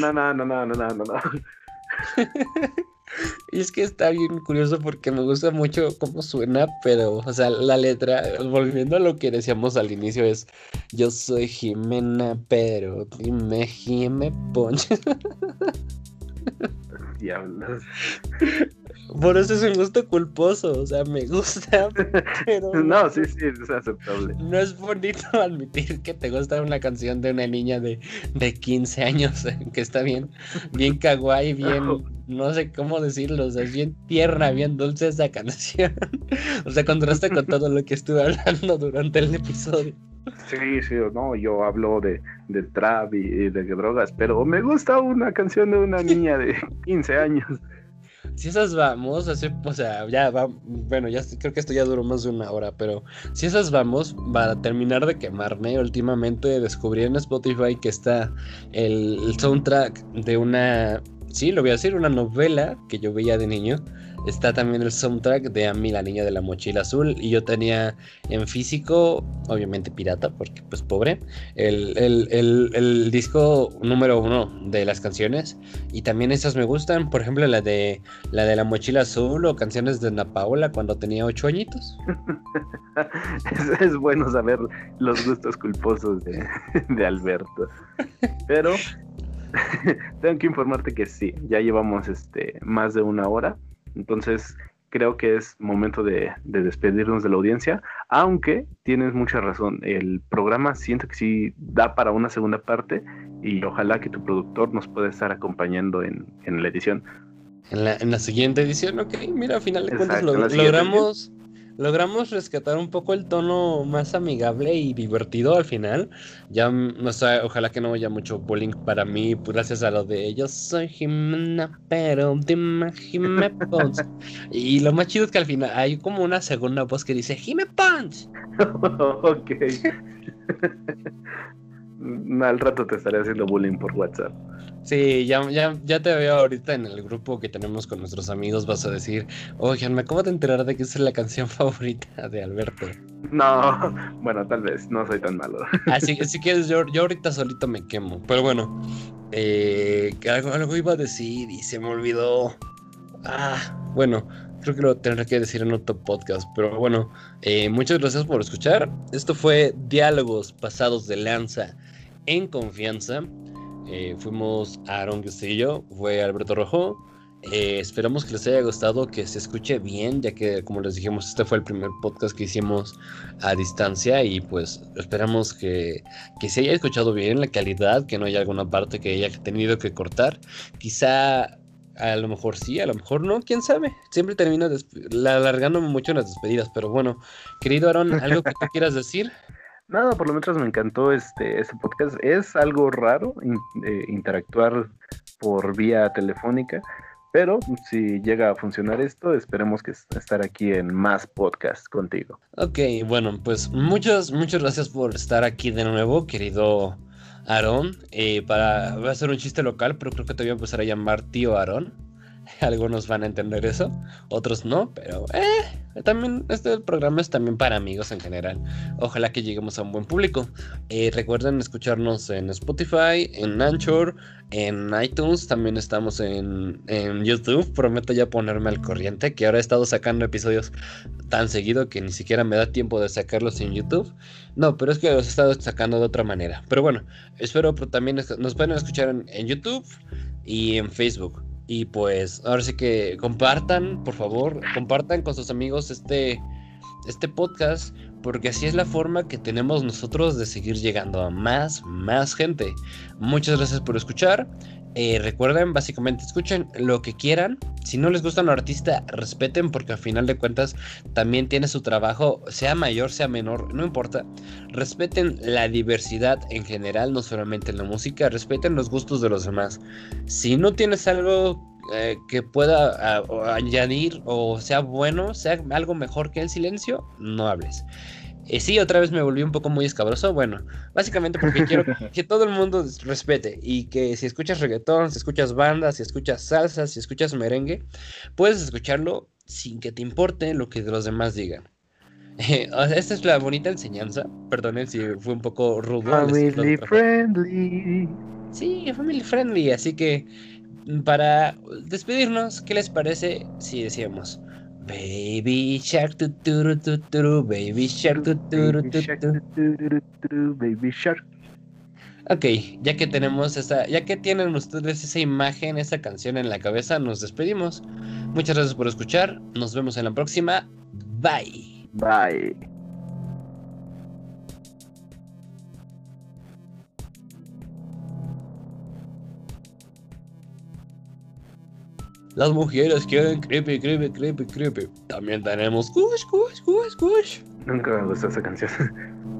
Y es que está bien curioso porque me gusta mucho cómo suena, pero, o sea, la letra, volviendo a lo que decíamos al inicio, es yo soy Jimena, pero dime Jime Punch. Diablos. Por eso es un gusto culposo, o sea, me gusta, pero... No, sí, es aceptable. No es bonito admitir que te gusta una canción de una niña de 15 años, que está bien kawaii, bien, no sé cómo decirlo, o sea, es bien tierna, bien dulce esa canción. O sea, contrasta con todo lo que estuve hablando durante el episodio. Sí, no, yo hablo de trap y de drogas, pero me gusta una canción de una niña de 15 años. Si esas vamos, o sea, ya va, bueno, ya creo que esto ya duró más de una hora, pero si esas vamos, para terminar de quemarme, últimamente descubrí en Spotify que está el soundtrack de una, sí, lo voy a decir, una novela que yo veía de niño. Está también el soundtrack de Amy, la niña de la mochila azul, y yo tenía en físico, obviamente pirata, porque pues pobre, el disco número 1 de las canciones, y también esas me gustan, por ejemplo la de la mochila azul o canciones de Ana Paola cuando tenía 8 añitos. Es bueno saber los gustos culposos de Alberto, pero tengo que informarte que sí, ya llevamos más de una hora. Entonces creo que es momento de despedirnos de la audiencia, aunque tienes mucha razón, el programa siento que sí da para una segunda parte y ojalá que tu productor nos pueda estar acompañando en la edición. En la siguiente edición, ok, mira, al final de cuentas logramos rescatar un poco el tono más amigable y divertido al final. Ya, no sé, ojalá que no haya mucho bullying para mí, gracias a lo de yo soy Jimena, pero dime Jime Punch. Y lo más chido es que al final hay como una segunda voz que dice Jime Punch. Ok. Al rato te estaré haciendo bullying por WhatsApp. Sí, ya te veo ahorita en el grupo que tenemos con nuestros amigos. Vas a decir, oigan, me acabo de enterar de que esa es la canción favorita de Alberto. No, bueno, tal vez, no soy tan malo. Así que yo ahorita solito me quemo. Pero bueno, algo iba a decir y se me olvidó. Bueno, creo que lo tendré que decir en otro podcast. Pero bueno, muchas gracias por escuchar. Esto fue Diálogos Pasados de Lanza en Confianza. Fuimos Aaron Castillo, fue Alberto Rojo Esperamos que les haya gustado, que se escuche bien, ya que como les dijimos, este fue el primer podcast que hicimos a distancia y pues esperamos que se haya escuchado bien la calidad, que no haya alguna parte que haya tenido que cortar. Quizá a lo mejor sí, a lo mejor no, quién sabe. Siempre termino alargándome mucho en las despedidas, pero bueno, querido Aaron, ¿algo que tú quieras decir? Nada, por lo menos me encantó este podcast. Es algo raro interactuar por vía telefónica, pero si llega a funcionar esto, esperemos que estar aquí en más podcasts contigo. Ok, bueno, pues muchas gracias por estar aquí de nuevo, querido Aarón. Voy a hacer un chiste local, pero creo que te voy a empezar a llamar tío Aarón. Algunos van a entender eso, otros no, pero también este programa es también para amigos en general. Ojalá que lleguemos a un buen público. Recuerden escucharnos en Spotify, en Anchor, en iTunes, también estamos en YouTube. Prometo ya ponerme al corriente, que ahora he estado sacando episodios tan seguido que ni siquiera me da tiempo de sacarlos en YouTube. No, pero es que los he estado sacando de otra manera. Pero bueno, espero también nos pueden escuchar en YouTube y en Facebook. Y pues ahora sí que compartan, por favor, compartan con sus amigos este podcast, porque así es la forma que tenemos nosotros de seguir llegando a más gente. Muchas gracias por escuchar. Recuerden, básicamente escuchen lo que quieran. Si no les gusta un artista, respeten, porque al final de cuentas también tiene su trabajo, sea mayor, sea menor, no importa. Respeten la diversidad en general, no solamente en la música. Respeten los gustos de los demás. Si no tienes algo que pueda añadir o sea bueno, sea algo mejor que el silencio, no hables. Sí, otra vez me volví un poco muy escabroso. Bueno, básicamente porque quiero que todo el mundo respete y que si escuchas reggaetón, si escuchas bandas, si escuchas salsa, si escuchas merengue, puedes escucharlo sin que te importe lo que los demás digan. Esta es la bonita enseñanza. Perdonen si fue un poco rudo. Family friendly. Sí, family friendly. Así que para despedirnos, ¿qué les parece si decíamos Baby Shark, Baby Shark, Baby Shark? Ok, ya que ya que tienen ustedes esa imagen, esa canción en la cabeza, nos despedimos. Muchas gracias por escuchar. Nos vemos en la próxima. Bye. Bye. Las mujeres quieren creepy. También tenemos kush. Nunca me gustó esa canción.